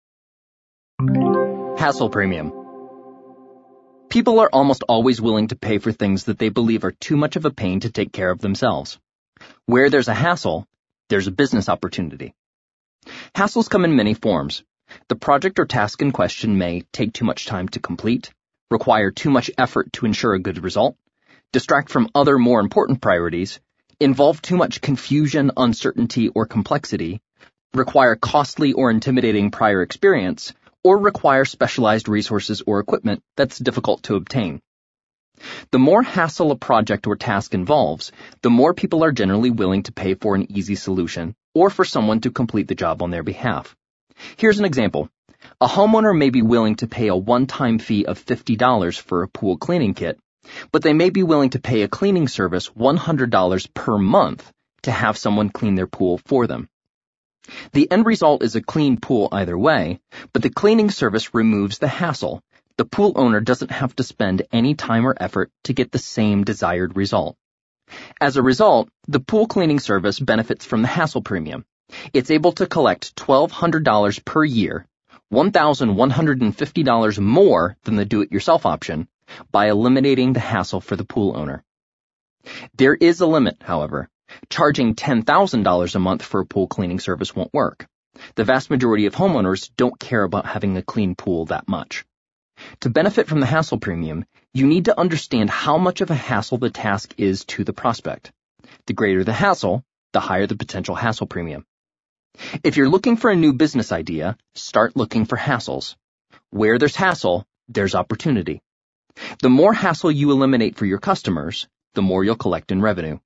Hassle premium. People are almost always willing to pay for things that they believe are too much of a pain to take care of themselves. Where there's a hassle, there's a business opportunity. Hassles come in many forms. The project or task in question may take too much time to complete, require too much effort to ensure a good result, distract from other more important priorities, involve too much confusion, uncertainty, or complexity, require costly or intimidating prior experience, or require specialized resources or equipment that's difficult to obtain. The more hassle a project or task involves, the more people are generally willing to pay for an easy solution or for someone to complete the job on their behalf. Here's an example. A homeowner may be willing to pay a one-time fee of fifty dollars for a pool cleaning kit, but they may be willing to pay a cleaning service one hundred dollars per month to have someone clean their pool for them. The end result is a clean pool either way, but the cleaning service removes the hassle. The pool owner doesn't have to spend any time or effort to get the same desired result. As a result, the pool cleaning service benefits from the hassle premium. It's able to collect twelve hundred dollars per year, one thousand one hundred fifty dollars more than the do-it-yourself option, by eliminating the hassle for the pool owner. There is a limit, however. Charging ten thousand dollars a month for a pool cleaning service won't work. The vast majority of homeowners don't care about having a clean pool that much. To benefit from the hassle premium, you need to understand how much of a hassle the task is to the prospect. The greater the hassle, the higher the potential hassle premium. If you're looking for a new business idea, start looking for hassles. Where there's hassle, there's opportunity. The more hassle you eliminate for your customers, the more you'll collect in revenue.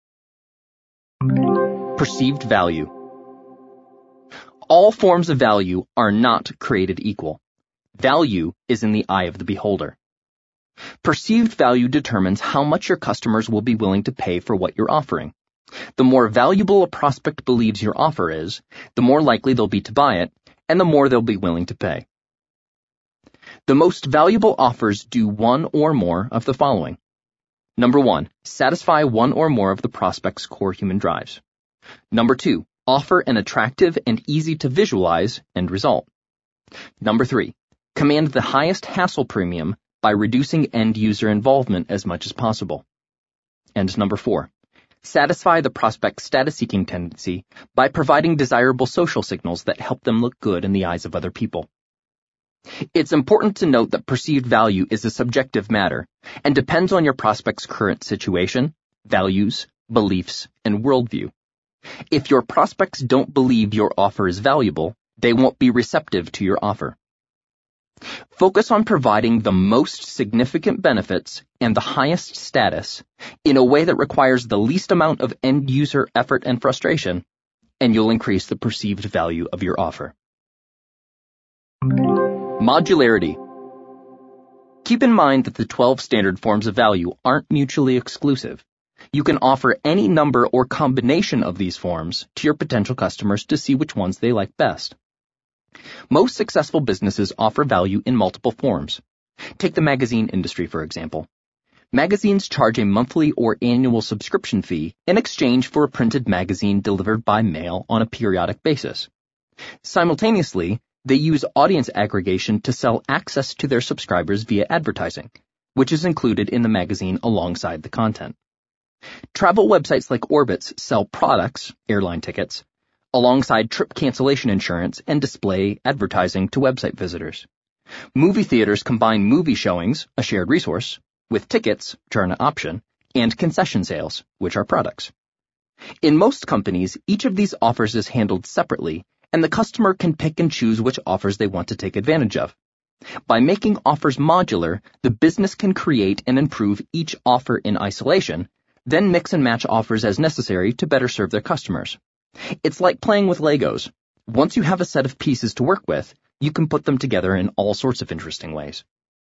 Perceived value. All forms of value are not created equal. Value is in the eye of the beholder. Perceived value determines how much your customers will be willing to pay for what you're offering. The more valuable a prospect believes your offer is, the more likely they'll be to buy it, and the more they'll be willing to pay. The most valuable offers do one or more of the following. Number one, satisfy one or more of the prospect's core human drives. Number two, offer an attractive and easy to visualize end result. Number three, command the highest hassle premium by reducing end user involvement as much as possible. And number four, satisfy the prospect's status-seeking tendency by providing desirable social signals that help them look good in the eyes of other people. It's important to note that perceived value is a subjective matter and depends on your prospect's current situation, values, beliefs, and worldview. If your prospects don't believe your offer is valuable, they won't be receptive to your offer. Focus on providing the most significant benefits and the highest status in a way that requires the least amount of end-user effort and frustration, and you'll increase the perceived value of your offer. Modularity. Keep in mind that the twelve standard forms of value aren't mutually exclusive. You can offer any number or combination of these forms to your potential customers to see which ones they like best. Most successful businesses offer value in multiple forms. Take the magazine industry, for example. Magazines charge a monthly or annual subscription fee in exchange for a printed magazine delivered by mail on a periodic basis. Simultaneously, they use audience aggregation to sell access to their subscribers via advertising, which is included in the magazine alongside the content. Travel websites like Orbitz sell products, airline tickets, alongside trip cancellation insurance and display advertising to website visitors. Movie theaters combine movie showings, a shared resource, with tickets, which are an option, and concession sales, which are products. In most companies, each of these offers is handled separately, and the customer can pick and choose which offers they want to take advantage of. By making offers modular, the business can create and improve each offer in isolation, then mix and match offers as necessary to better serve their customers. It's like playing with Legos. Once you have a set of pieces to work with, you can put them together in all sorts of interesting ways.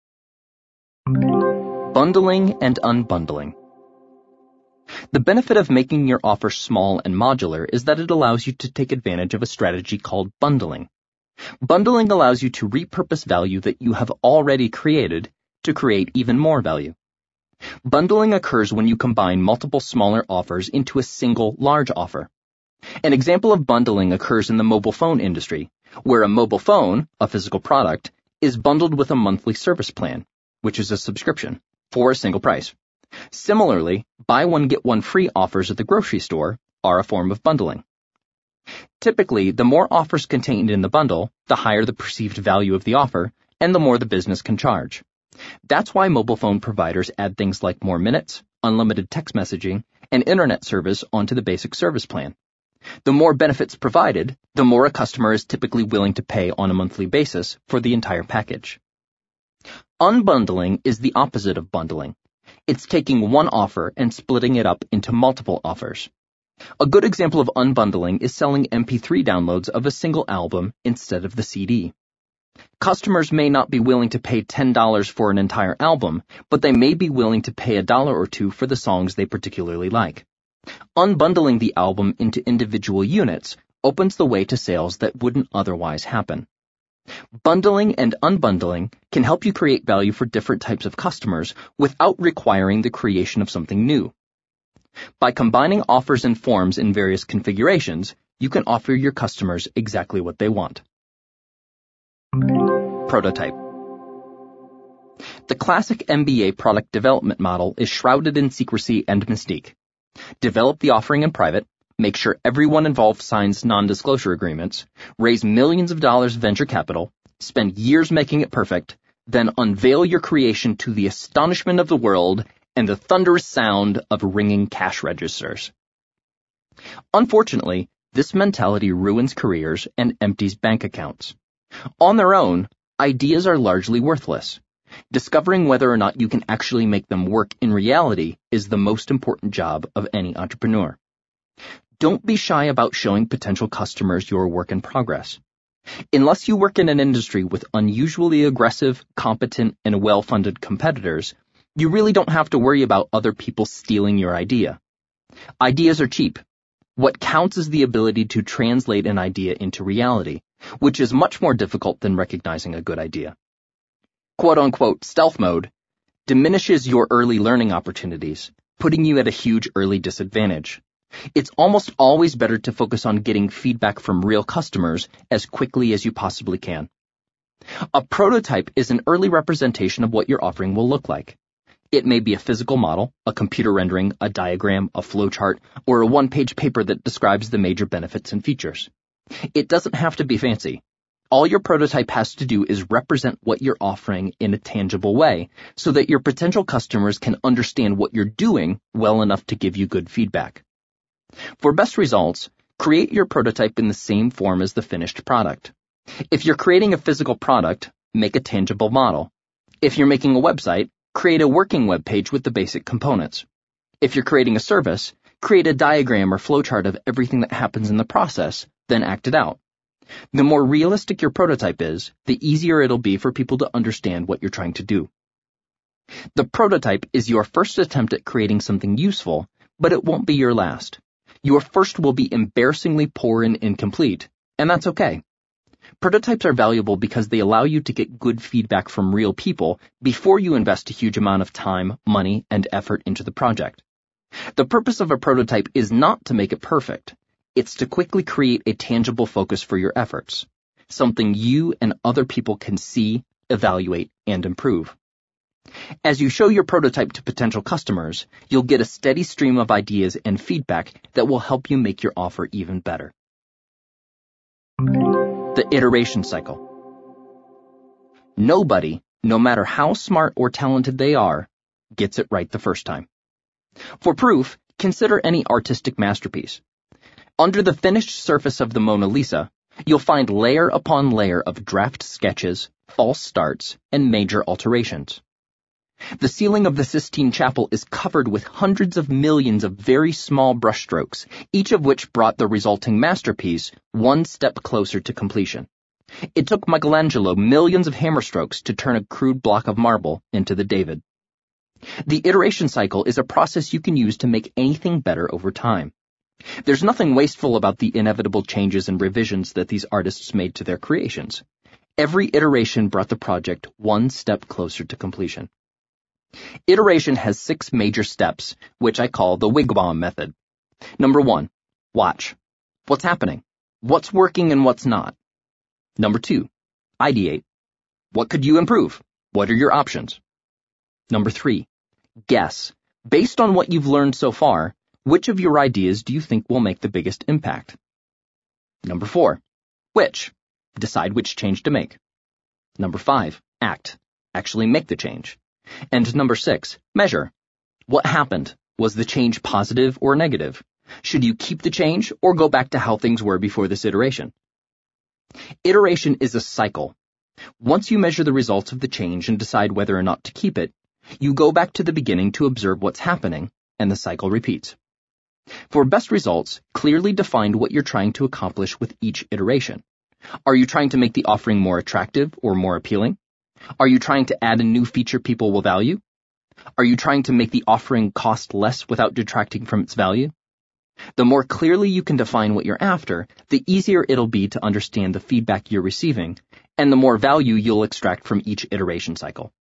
Bundling and unbundling. The benefit of making your offer small and modular is that it allows you to take advantage of a strategy called bundling. Bundling allows you to repurpose value that you have already created to create even more value. Bundling occurs when you combine multiple smaller offers into a single large offer. An example of bundling occurs in the mobile phone industry, where a mobile phone, a physical product, is bundled with a monthly service plan, which is a subscription, for a single price. Similarly, buy one get one free offers at the grocery store are a form of bundling. Typically, the more offers contained in the bundle, the higher the perceived value of the offer, and the more the business can charge. That's why mobile phone providers add things like more minutes, unlimited text messaging, and internet service onto the basic service plan. The more benefits provided, the more a customer is typically willing to pay on a monthly basis for the entire package. Unbundling is the opposite of bundling. It's taking one offer and splitting it up into multiple offers. A good example of unbundling is selling M P three downloads of a single album instead of the C D. Customers may not be willing to pay ten dollars for an entire album, but they may be willing to pay a dollar or two for the songs they particularly like. Unbundling the album into individual units opens the way to sales that wouldn't otherwise happen. Bundling and unbundling can help you create value for different types of customers without requiring the creation of something new. By combining offers and forms in various configurations, you can offer your customers exactly what they want. Prototype. The classic M B A product development model is shrouded in secrecy and mystique. Develop the offering in private, make sure everyone involved signs non-disclosure agreements, raise millions of dollars venture capital, spend years making it perfect, then unveil your creation to the astonishment of the world and the thunderous sound of ringing cash registers. Unfortunately, this mentality ruins careers and empties bank accounts. On their own, ideas are largely worthless. Discovering whether or not you can actually make them work in reality is the most important job of any entrepreneur. Don't be shy about showing potential customers your work in progress. Unless you work in an industry with unusually aggressive, competent, and well-funded competitors, you really don't have to worry about other people stealing your idea. Ideas are cheap. What counts is the ability to translate an idea into reality, which is much more difficult than recognizing a good idea. Quote-unquote stealth mode diminishes your early learning opportunities, putting you at a huge early disadvantage. It's almost always better to focus on getting feedback from real customers as quickly as you possibly can. A prototype is an early representation of what your offering will look like. It may be a physical model, a computer rendering, a diagram, a flowchart, or a one-page paper that describes the major benefits and features. It doesn't have to be fancy. All your prototype has to do is represent what you're offering in a tangible way so that your potential customers can understand what you're doing well enough to give you good feedback. For best results, create your prototype in the same form as the finished product. If you're creating a physical product, make a tangible model. If you're making a website, create a working web page with the basic components. If you're creating a service, create a diagram or flowchart of everything that happens in the process, then act it out. The more realistic your prototype is, the easier it'll be for people to understand what you're trying to do. The prototype is your first attempt at creating something useful, but it won't be your last. Your first will be embarrassingly poor and incomplete, and that's okay. Prototypes are valuable because they allow you to get good feedback from real people before you invest a huge amount of time, money, and effort into the project. The purpose of a prototype is not to make it perfect. It's to quickly create a tangible focus for your efforts, something you and other people can see, evaluate, and improve. As you show your prototype to potential customers, you'll get a steady stream of ideas and feedback that will help you make your offer even better. The iteration cycle. Nobody, no matter how smart or talented they are, gets it right the first time. For proof, consider any artistic masterpiece. Under the finished surface of the Mona Lisa, you'll find layer upon layer of draft sketches, false starts, and major alterations. The ceiling of the Sistine Chapel is covered with hundreds of millions of very small brushstrokes, each of which brought the resulting masterpiece one step closer to completion. It took Michelangelo millions of hammer strokes to turn a crude block of marble into the David. The iteration cycle is a process you can use to make anything better over time. There's nothing wasteful about the inevitable changes and revisions that these artists made to their creations. Every iteration brought the project one step closer to completion. Iteration has six major steps, which I call the wigwam method. Number one, watch. What's happening? What's working and what's not? Number two, ideate. What could you improve? What are your options? Number three, guess. Based on what you've learned so far, which of your ideas do you think will make the biggest impact? Number four, which? Decide which change to make. Number five, act. Actually make the change. And number six, measure. What happened? Was the change positive or negative? Should you keep the change or go back to how things were before this iteration? Iteration is a cycle. Once you measure the results of the change and decide whether or not to keep it, you go back to the beginning to observe what's happening, and the cycle repeats. For best results, clearly define what you're trying to accomplish with each iteration. Are you trying to make the offering more attractive or more appealing? Are you trying to add a new feature people will value? Are you trying to make the offering cost less without detracting from its value? The more clearly you can define what you're after, the easier it'll be to understand the feedback you're receiving, and the more value you'll extract from each iteration cycle.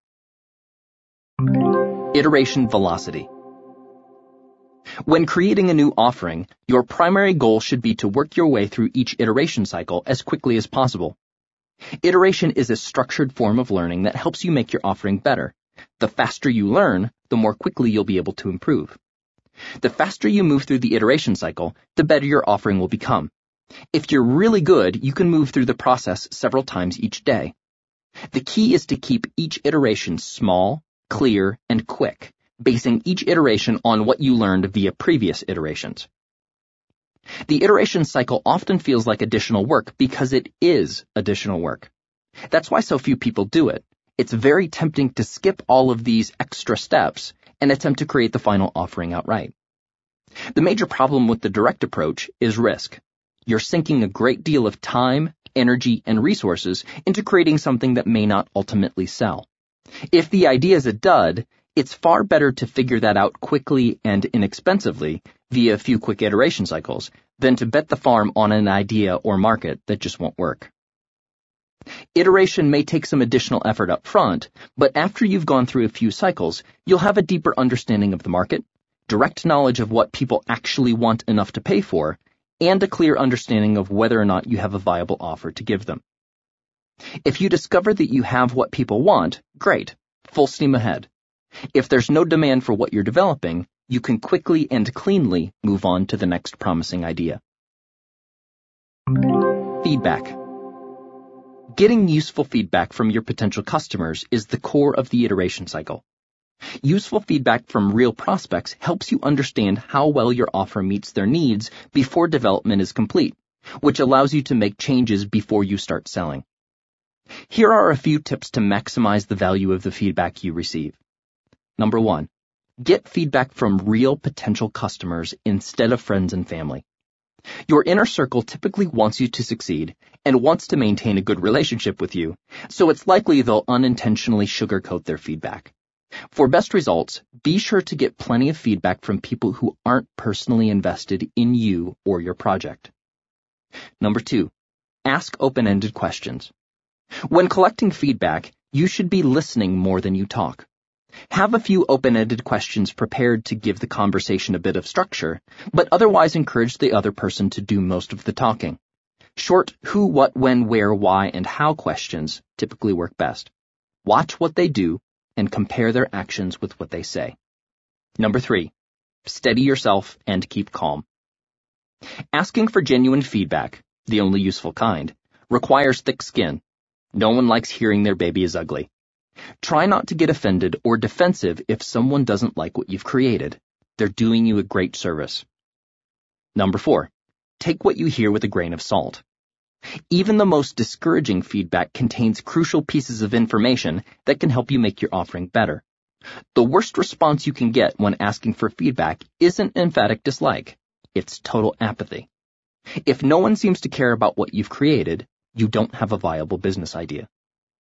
Iteration velocity. When creating a new offering, your primary goal should be to work your way through each iteration cycle as quickly as possible. Iteration is a structured form of learning that helps you make your offering better. The faster you learn, the more quickly you'll be able to improve. The faster you move through the iteration cycle, the better your offering will become. If you're really good, you can move through the process several times each day. The key is to keep each iteration small, clear, and quick, basing each iteration on what you learned via previous iterations. The iteration cycle often feels like additional work because it is additional work. That's why so few people do it. It's very tempting to skip all of these extra steps and attempt to create the final offering outright. The major problem with the direct approach is risk. You're sinking a great deal of time, energy, and resources into creating something that may not ultimately sell. If the idea is a dud, it's far better to figure that out quickly and inexpensively via a few quick iteration cycles than to bet the farm on an idea or market that just won't work. Iteration may take some additional effort up front, but after you've gone through a few cycles, you'll have a deeper understanding of the market, direct knowledge of what people actually want enough to pay for, and a clear understanding of whether or not you have a viable offer to give them. If you discover that you have what people want, great, full steam ahead. If there's no demand for what you're developing, you can quickly and cleanly move on to the next promising idea. Feedback. Getting useful feedback from your potential customers is the core of the iteration cycle. Useful feedback from real prospects helps you understand how well your offer meets their needs before development is complete, which allows you to make changes before you start selling. Here are a few tips to maximize the value of the feedback you receive. Number one, get feedback from real potential customers instead of friends and family. Your inner circle typically wants you to succeed and wants to maintain a good relationship with you, so it's likely they'll unintentionally sugarcoat their feedback. For best results, be sure to get plenty of feedback from people who aren't personally invested in you or your project. Number two, ask open-ended questions. When collecting feedback, you should be listening more than you talk. Have a few open-ended questions prepared to give the conversation a bit of structure, but otherwise encourage the other person to do most of the talking. Short who, what, when, where, why, and how questions typically work best. Watch what they do and compare their actions with what they say. Number three, steady yourself and keep calm. Asking for genuine feedback, the only useful kind, requires thick skin. No one likes hearing their baby is ugly. Try not to get offended or defensive if someone doesn't like what you've created. They're doing you a great service. Number four, take what you hear with a grain of salt. Even the most discouraging feedback contains crucial pieces of information that can help you make your offering better. The worst response you can get when asking for feedback isn't emphatic dislike. It's total apathy. If no one seems to care about what you've created, you don't have a viable business idea.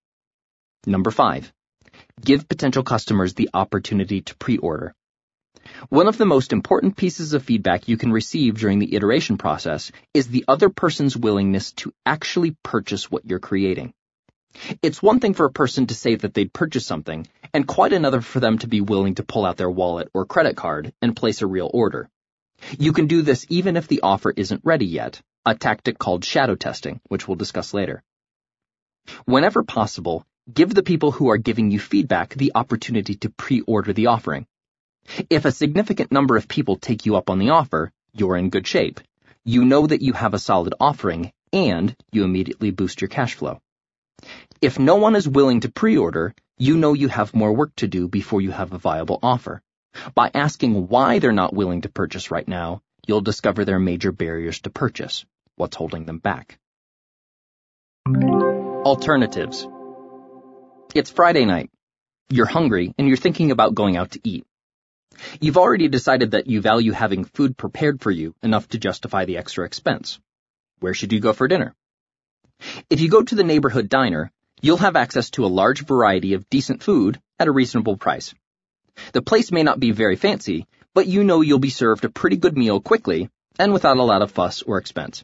Number five, give potential customers the opportunity to pre-order. One of the most important pieces of feedback you can receive during the iteration process is the other person's willingness to actually purchase what you're creating. It's one thing for a person to say that they'd purchase something, and quite another for them to be willing to pull out their wallet or credit card and place a real order. You can do this even if the offer isn't ready yet, a tactic called shadow testing, which we'll discuss later. Whenever possible, give the people who are giving you feedback the opportunity to pre-order the offering. If a significant number of people take you up on the offer, you're in good shape. You know that you have a solid offering, and you immediately boost your cash flow. If no one is willing to pre-order, you know you have more work to do before you have a viable offer. By asking why they're not willing to purchase right now, you'll discover their major barriers to purchase, what's holding them back. Alternatives. It's Friday night. You're hungry and you're thinking about going out to eat. You've already decided that you value having food prepared for you enough to justify the extra expense. Where should you go for dinner? If you go to the neighborhood diner, you'll have access to a large variety of decent food at a reasonable price. The place may not be very fancy, but you know you'll be served a pretty good meal quickly and without a lot of fuss or expense.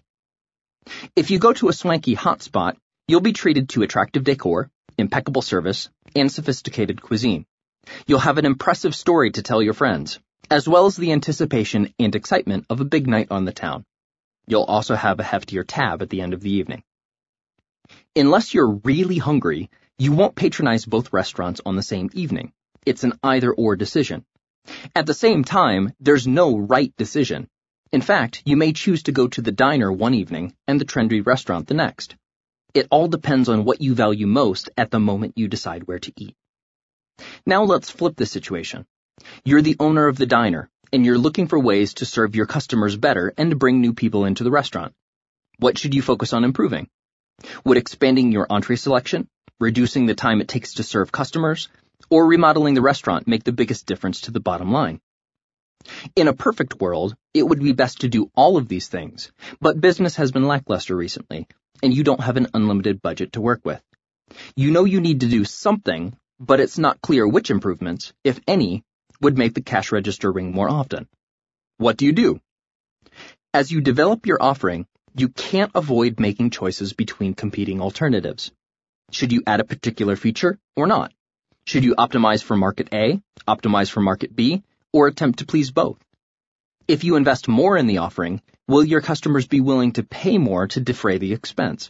If you go to a swanky hotspot, you'll be treated to attractive decor, impeccable service, and sophisticated cuisine. You'll have an impressive story to tell your friends, as well as the anticipation and excitement of a big night on the town. You'll also have a heftier tab at the end of the evening. Unless you're really hungry, you won't patronize both restaurants on the same evening. It's an either-or decision. At the same time, there's no right decision. In fact, you may choose to go to the diner one evening and the trendy restaurant the next. It all depends on what you value most at the moment you decide where to eat. Now let's flip the situation. You're the owner of the diner, and you're looking for ways to serve your customers better and to bring new people into the restaurant. What should you focus on improving? Would expanding your entree selection, reducing the time it takes to serve customers, or remodeling the restaurant make the biggest difference to the bottom line? In a perfect world, it would be best to do all of these things, but business has been lackluster recently, and you don't have an unlimited budget to work with. You know you need to do something, but it's not clear which improvements, if any, would make the cash register ring more often. What do you do? As you develop your offering, you can't avoid making choices between competing alternatives. Should you add a particular feature or not? Should you optimize for market A, optimize for market B, or attempt to please both? If you invest more in the offering, will your customers be willing to pay more to defray the expense?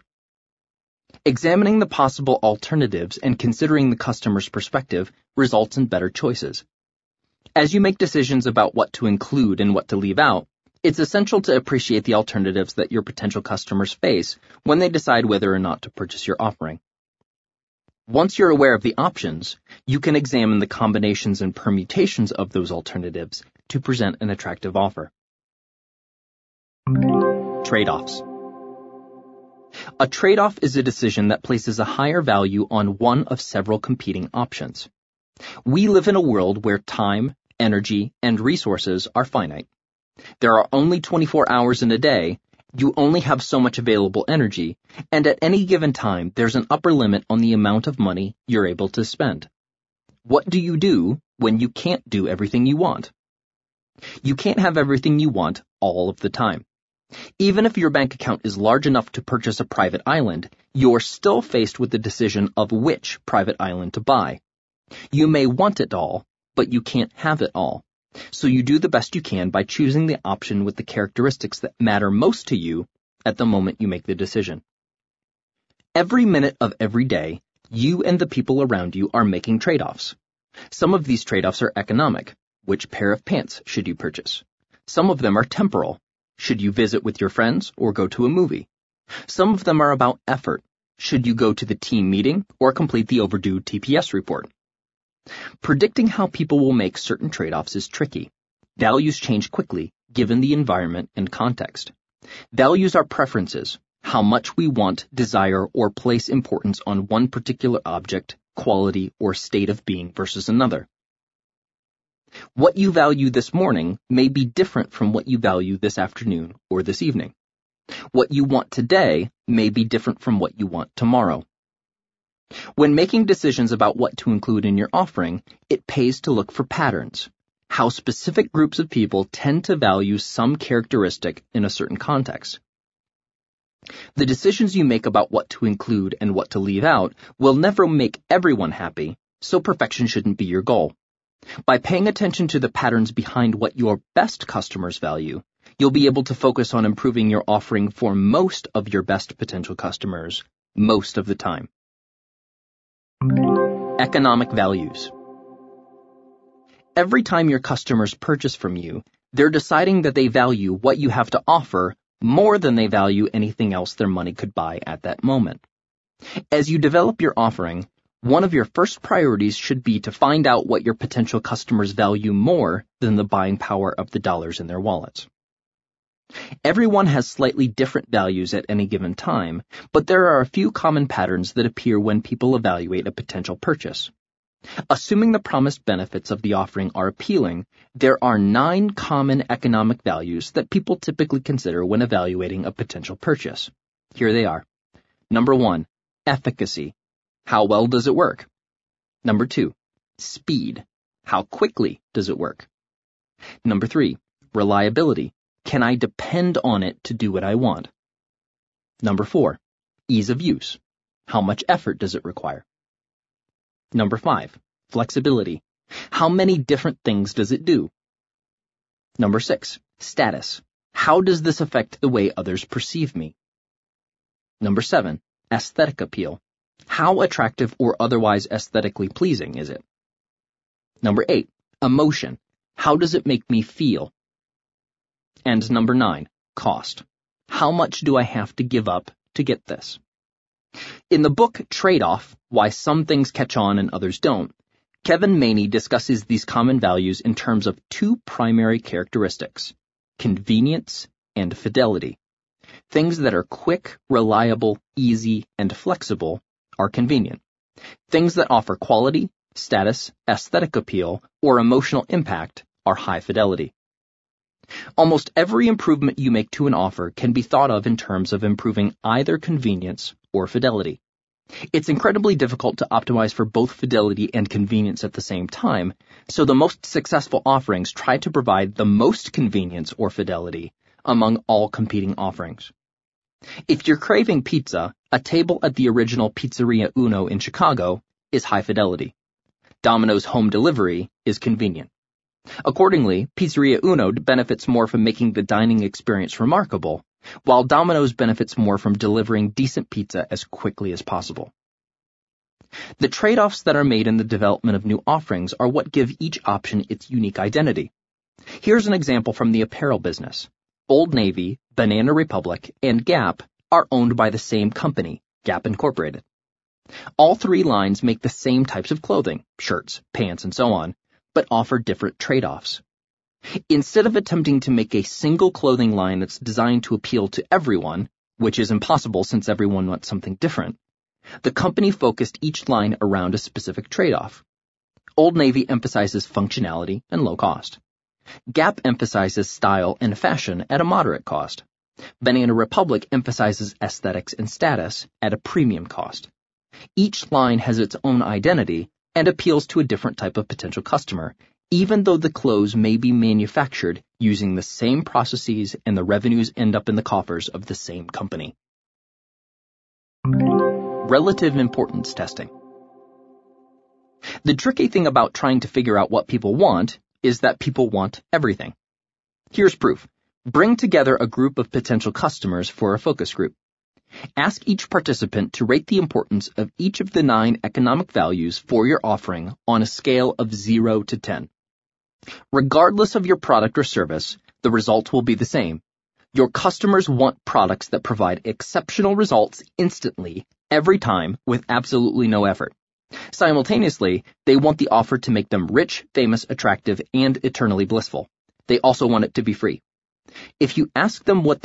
Examining the possible alternatives and considering the customer's perspective results in better choices. As you make decisions about what to include and what to leave out, it's essential to appreciate the alternatives that your potential customers face when they decide whether or not to purchase your offering. Once you're aware of the options, you can examine the combinations and permutations of those alternatives to present an attractive offer. Trade-offs. A trade-off is a decision that places a higher value on one of several competing options. We live in a world where time, energy, and resources are finite. There are only twenty-four hours in a day, you only have so much available energy, and at any given time there's an upper limit on the amount of money you're able to spend. What do you do when you can't do everything you want? You can't have everything you want all of the time. Even if your bank account is large enough to purchase a private island, you're still faced with the decision of which private island to buy. You may want it all, but you can't have it all. So you do the best you can by choosing the option with the characteristics that matter most to you at the moment you make the decision. Every minute of every day, you and the people around you are making trade-offs. Some of these trade-offs are economic. Which pair of pants should you purchase? Some of them are temporal. Should you visit with your friends or go to a movie? Some of them are about effort. Should you go to the team meeting or complete the overdue T P S report? Predicting how people will make certain trade-offs is tricky. Values change quickly, given the environment and context. Values are preferences, how much we want, desire, or place importance on one particular object, quality, or state of being versus another. What you value this morning may be different from what you value this afternoon or this evening. What you want today may be different from what you want tomorrow. When making decisions about what to include in your offering, it pays to look for patterns, how specific groups of people tend to value some characteristic in a certain context. The decisions you make about what to include and what to leave out will never make everyone happy, so perfection shouldn't be your goal. By paying attention to the patterns behind what your best customers value, You'll be able to focus on improving your offering for most of your best potential customers, most of the time. Economic values. Every time your customers purchase from you, they're deciding that they value what you have to offer more than they value anything else their money could buy at that moment. As you develop your offering, one of your first priorities should be to find out what your potential customers value more than the buying power of the dollars in their wallets. Everyone has slightly different values at any given time, but there are a few common patterns that appear when people evaluate a potential purchase. Assuming the promised benefits of the offering are appealing, there are nine common economic values that people typically consider when evaluating a potential purchase. Here they are. Number one, efficacy. How well does it work? Number two, speed. How quickly does it work? Number three, reliability. Can I depend on it to do what I want? Number four, ease of use. How much effort does it require? Number five, flexibility. How many different things does it do? Number six, status. How does this affect the way others perceive me? Number seven, aesthetic appeal. How attractive or otherwise aesthetically pleasing is it? Number eight, emotion. How does it make me feel? And number nine, cost. How much do I have to give up to get this? In the book Trade-Off, Why Some Things Catch On and Others Don't, Kevin Maney discusses these common values in terms of two primary characteristics, convenience and fidelity. Things that are quick, reliable, easy, and flexible are convenient. Things that offer quality, status, aesthetic appeal, or emotional impact are high fidelity. Almost every improvement you make to an offer can be thought of in terms of improving either convenience or fidelity. It's incredibly difficult to optimize for both fidelity and convenience at the same time, so the most successful offerings try to provide the most convenience or fidelity among all competing offerings. If you're craving pizza, a table at the original Pizzeria Uno in Chicago is high fidelity. Domino's home delivery is convenient. Accordingly, Pizzeria Uno benefits more from making the dining experience remarkable, while Domino's benefits more from delivering decent pizza as quickly as possible. The trade-offs that are made in the development of new offerings are what give each option its unique identity. Here's an example from the apparel business. Old Navy, Banana Republic, and Gap are owned by the same company, Gap Incorporated. All three lines make the same types of clothing, shirts, pants, and so on, but offer different trade-offs. Instead of attempting to make a single clothing line that's designed to appeal to everyone, which is impossible since everyone wants something different, the company focused each line around a specific trade-off. Old Navy emphasizes functionality and low cost. Gap emphasizes style and fashion at a moderate cost. Banana Republic emphasizes aesthetics and status at a premium cost. Each line has its own identity and appeals to a different type of potential customer, even though the clothes may be manufactured using the same processes and the revenues end up in the coffers of the same company. Relative importance testing. The tricky thing about trying to figure out what people want is that people want everything. Here's proof. Bring together a group of potential customers for a focus group. Ask each participant to rate the importance of each of the nine economic values for your offering on a scale of zero to ten. Regardless of your product or service, the results will be the same. Your customers want products that provide exceptional results instantly, every time, with absolutely no effort. Simultaneously, they want the offer to make them rich, famous, attractive, and eternally blissful. They also want it to be free. If you ask them what